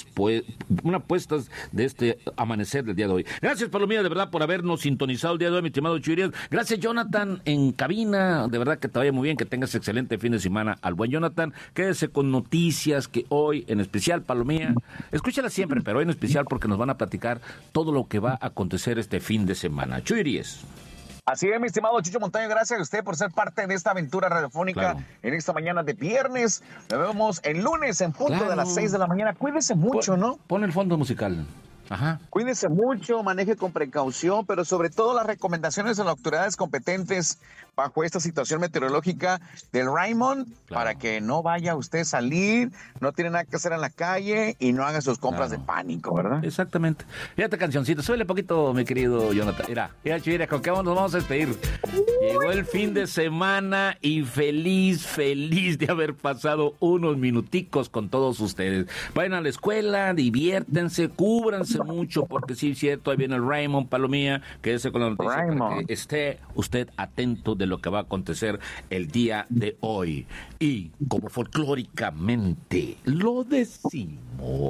puestas de este amanecer del día de hoy. Gracias, Palomía, de verdad, por habernos sintonizado el día de hoy, mi estimado Chuy. Gracias, Jonathan, en cabina. De verdad que te vaya muy bien, que tengas excelente fin de semana al buen Jonathan. Quédese con noticias que hoy, en especial, Palomía, escúchala siempre, pero hoy en especial porque nos van a platicar todo lo que va a acontecer este fin de semana. Chuy Urias.
Así es, mi estimado Chucho Montaño, gracias a usted por ser parte de esta aventura radiofónica en esta mañana de viernes. Nos vemos el lunes en punto de las 6 de la mañana. Cuídese mucho, ¿no?
Pon el fondo musical. Ajá.
Cuídese mucho, maneje con precaución, pero sobre todo las recomendaciones de las autoridades competentes bajo esta situación meteorológica del Raymond, para que no vaya usted a salir, no tiene nada que hacer en la calle y no haga sus compras de pánico, ¿verdad?
Exactamente. Fíjate, cancioncita, súbele poquito, mi querido Jonathan. Mira, ¿con qué nos vamos a despedir? Llegó el fin de semana y feliz de haber pasado unos minuticos con todos ustedes. Vayan a la escuela, diviértense, cúbranse mucho, porque sí es cierto, ahí viene el Raymond, Palomía, quédese con la noticia para que esté usted atento de lo que va a acontecer el día de hoy. Y como folclóricamente lo decimos...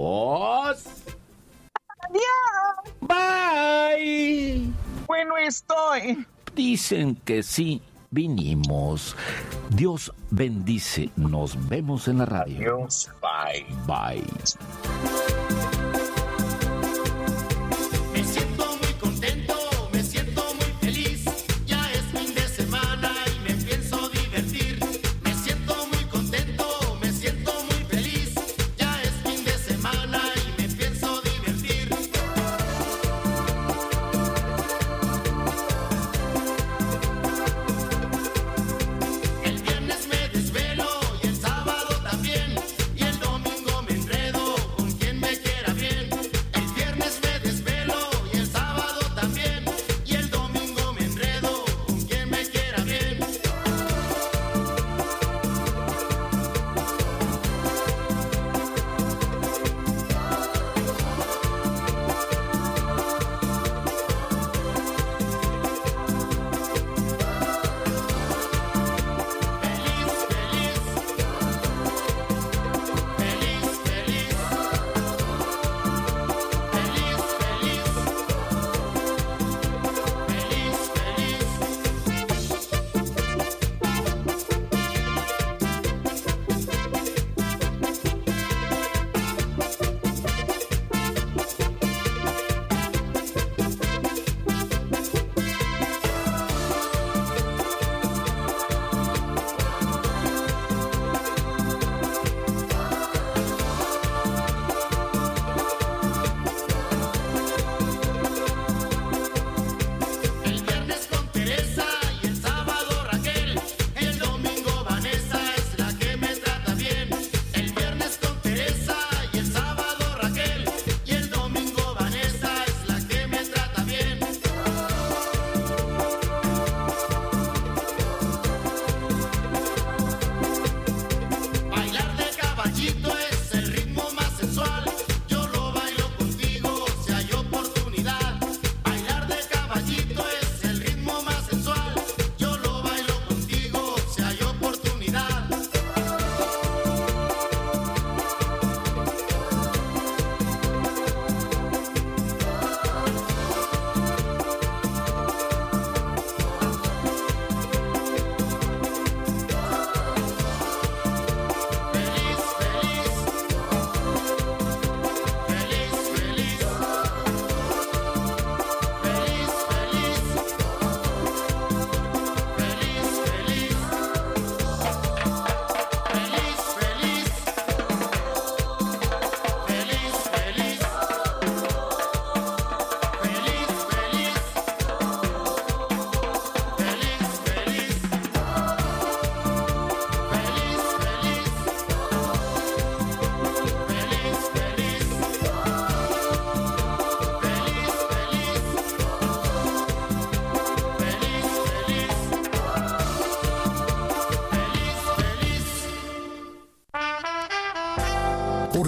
¡Adiós!
¡Bye!
Bueno estoy.
Dicen que sí vinimos. Dios bendice. Nos vemos en la radio.
Adiós. Bye.
Bye.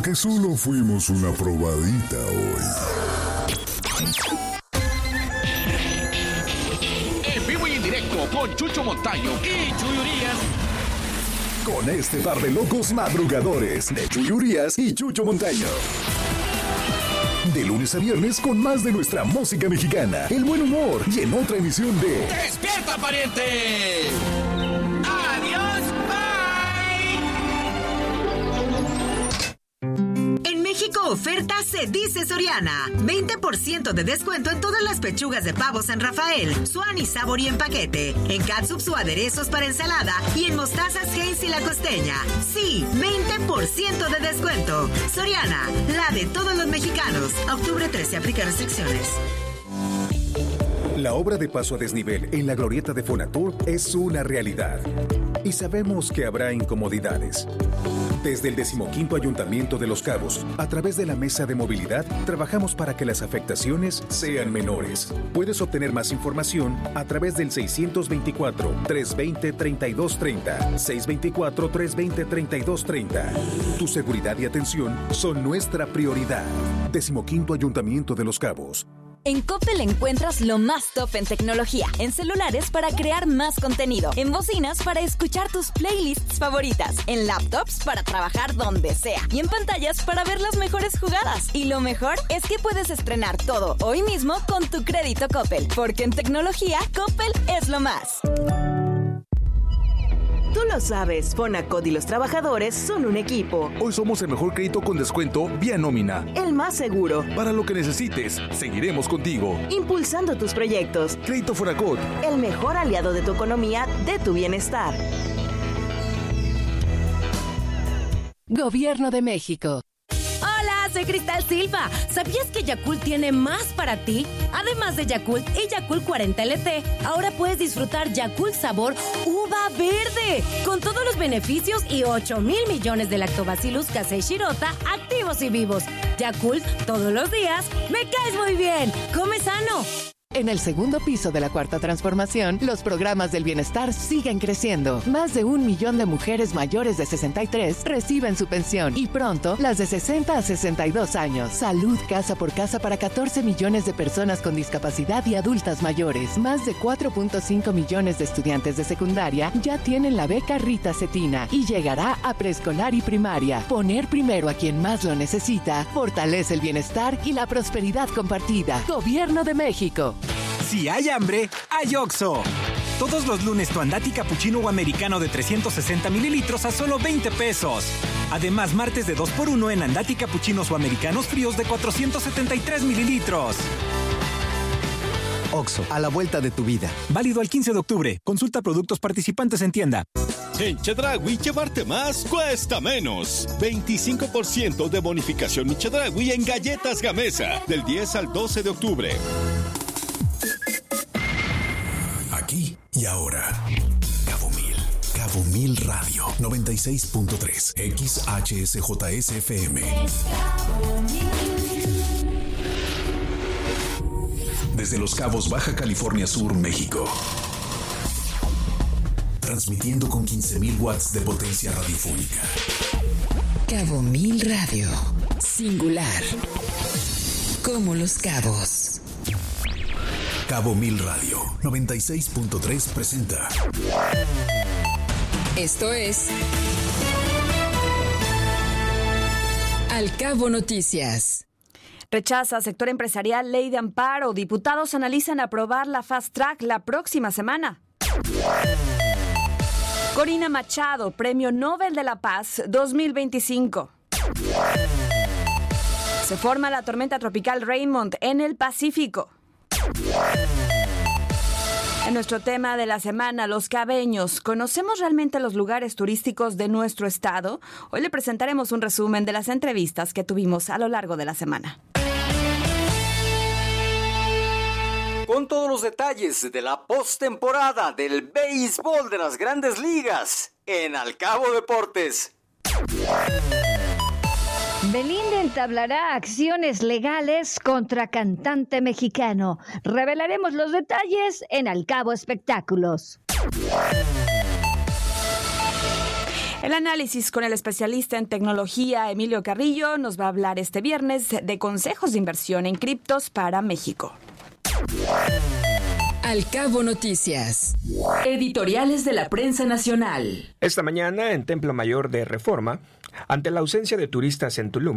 que solo fuimos una probadita hoy.
En vivo y en directo con Chucho Montaño y Chuy Urias.
Con este par de locos madrugadores de Chuy Urias y Chucho Montaño. De lunes a viernes con más de nuestra música mexicana, el buen humor y en otra emisión de
¡Despierta, pariente! ¡Adiós,
En México oferta se dice Soriana. 20% de descuento en todas las pechugas de pavo San Rafael, Swan y Sabor y en paquete, en catsups o aderezos para ensalada y en mostazas Heinz y La Costeña. Sí, 20% de descuento. Soriana, la de todos los mexicanos. A octubre 13 aplica restricciones.
La obra de paso a desnivel en la glorieta de Fonatur es una realidad. Y sabemos que habrá incomodidades. Desde el 15º Ayuntamiento de Los Cabos, a través de la Mesa de Movilidad, trabajamos para que las afectaciones sean menores. Puedes obtener más información a través del 624-320-3230. 624-320-3230. Tu seguridad y atención son nuestra prioridad. 15º Ayuntamiento de Los Cabos.
En Coppel encuentras lo más top en tecnología, en celulares para crear más contenido, en bocinas para escuchar tus playlists favoritas, en laptops para trabajar donde sea y en pantallas para ver las mejores jugadas. Y lo mejor es que puedes estrenar todo hoy mismo con tu crédito Coppel, porque en tecnología Coppel es lo más.
Tú lo sabes, Fonacot y los trabajadores son un equipo.
Hoy somos el mejor crédito con descuento vía nómina.
El más seguro.
Para lo que necesites, seguiremos contigo.
Impulsando tus proyectos.
Crédito Fonacot.
El mejor aliado de tu economía, de tu bienestar.
Gobierno de México.
Hola, soy Cristal Silva. ¿Sabías que Yakult tiene más para ti? Además de Yakult y Yakult 40 LT, ahora puedes disfrutar Yakult sabor uva verde, con todos los beneficios y 8,000 millones de Lactobacillus casei shirota activos y vivos. Yakult, todos los días, me caes muy bien. Come sano.
En el segundo piso de la Cuarta Transformación, los programas del bienestar siguen creciendo. Más de 1 millón de mujeres mayores de 63 reciben su pensión y pronto las de 60 a 62 años. Salud casa por casa para 14 millones de personas con discapacidad y adultas mayores. Más de 4.5 millones de estudiantes de secundaria ya tienen la beca Rita Cetina y llegará a preescolar y primaria. Poner primero a quien más lo necesita fortalece el bienestar y la prosperidad compartida. Gobierno de México.
Si hay hambre, hay Oxxo. Todos los lunes tu Andati Cappuccino o Americano de 360 mililitros a solo 20 pesos. Además, martes de 2x1 en Andati Cappuccinos o Americanos fríos de 473 mililitros.
Oxxo, a la vuelta de tu vida.
Válido al 15 de octubre. Consulta productos participantes en tienda.
En Chedraui, llevarte más cuesta menos. 25% de bonificación Mi Chedraui en galletas Gamesa. Del 10 al 12 de octubre.
Aquí y ahora. Cabo Mil Radio 96.3 XHSJSFM. Desde Los Cabos, Baja California Sur, México. Transmitiendo con 15,000 watts de potencia radiofónica.
Cabo Mil Radio. Singular. Como Los Cabos.
Cabo Mil Radio 96.3 presenta.
Esto es Al Cabo Noticias.
Rechaza sector empresarial ley de amparo. Diputados analizan aprobar la Fast Track la próxima semana. Corina Machado, Premio Nobel de la Paz 2025. Se forma la tormenta tropical Raymond en el Pacífico. En nuestro tema de la semana, los cabeños, ¿conocemos realmente los lugares turísticos de nuestro estado? Hoy le presentaremos un resumen de las entrevistas que tuvimos a lo largo de la semana.
Con todos los detalles de la postemporada del béisbol de las Grandes Ligas en Al Cabo Deportes.
Belinda entablará acciones legales contra cantante mexicano. Revelaremos los detalles en Al Cabo Espectáculos.
El análisis con el especialista en tecnología Emilio Carrillo nos va a hablar este viernes de consejos de inversión en criptos para México.
Al Cabo Noticias.
Editoriales de la prensa nacional.
Esta mañana en Templo Mayor de Reforma, ante la ausencia de turistas en Tulum,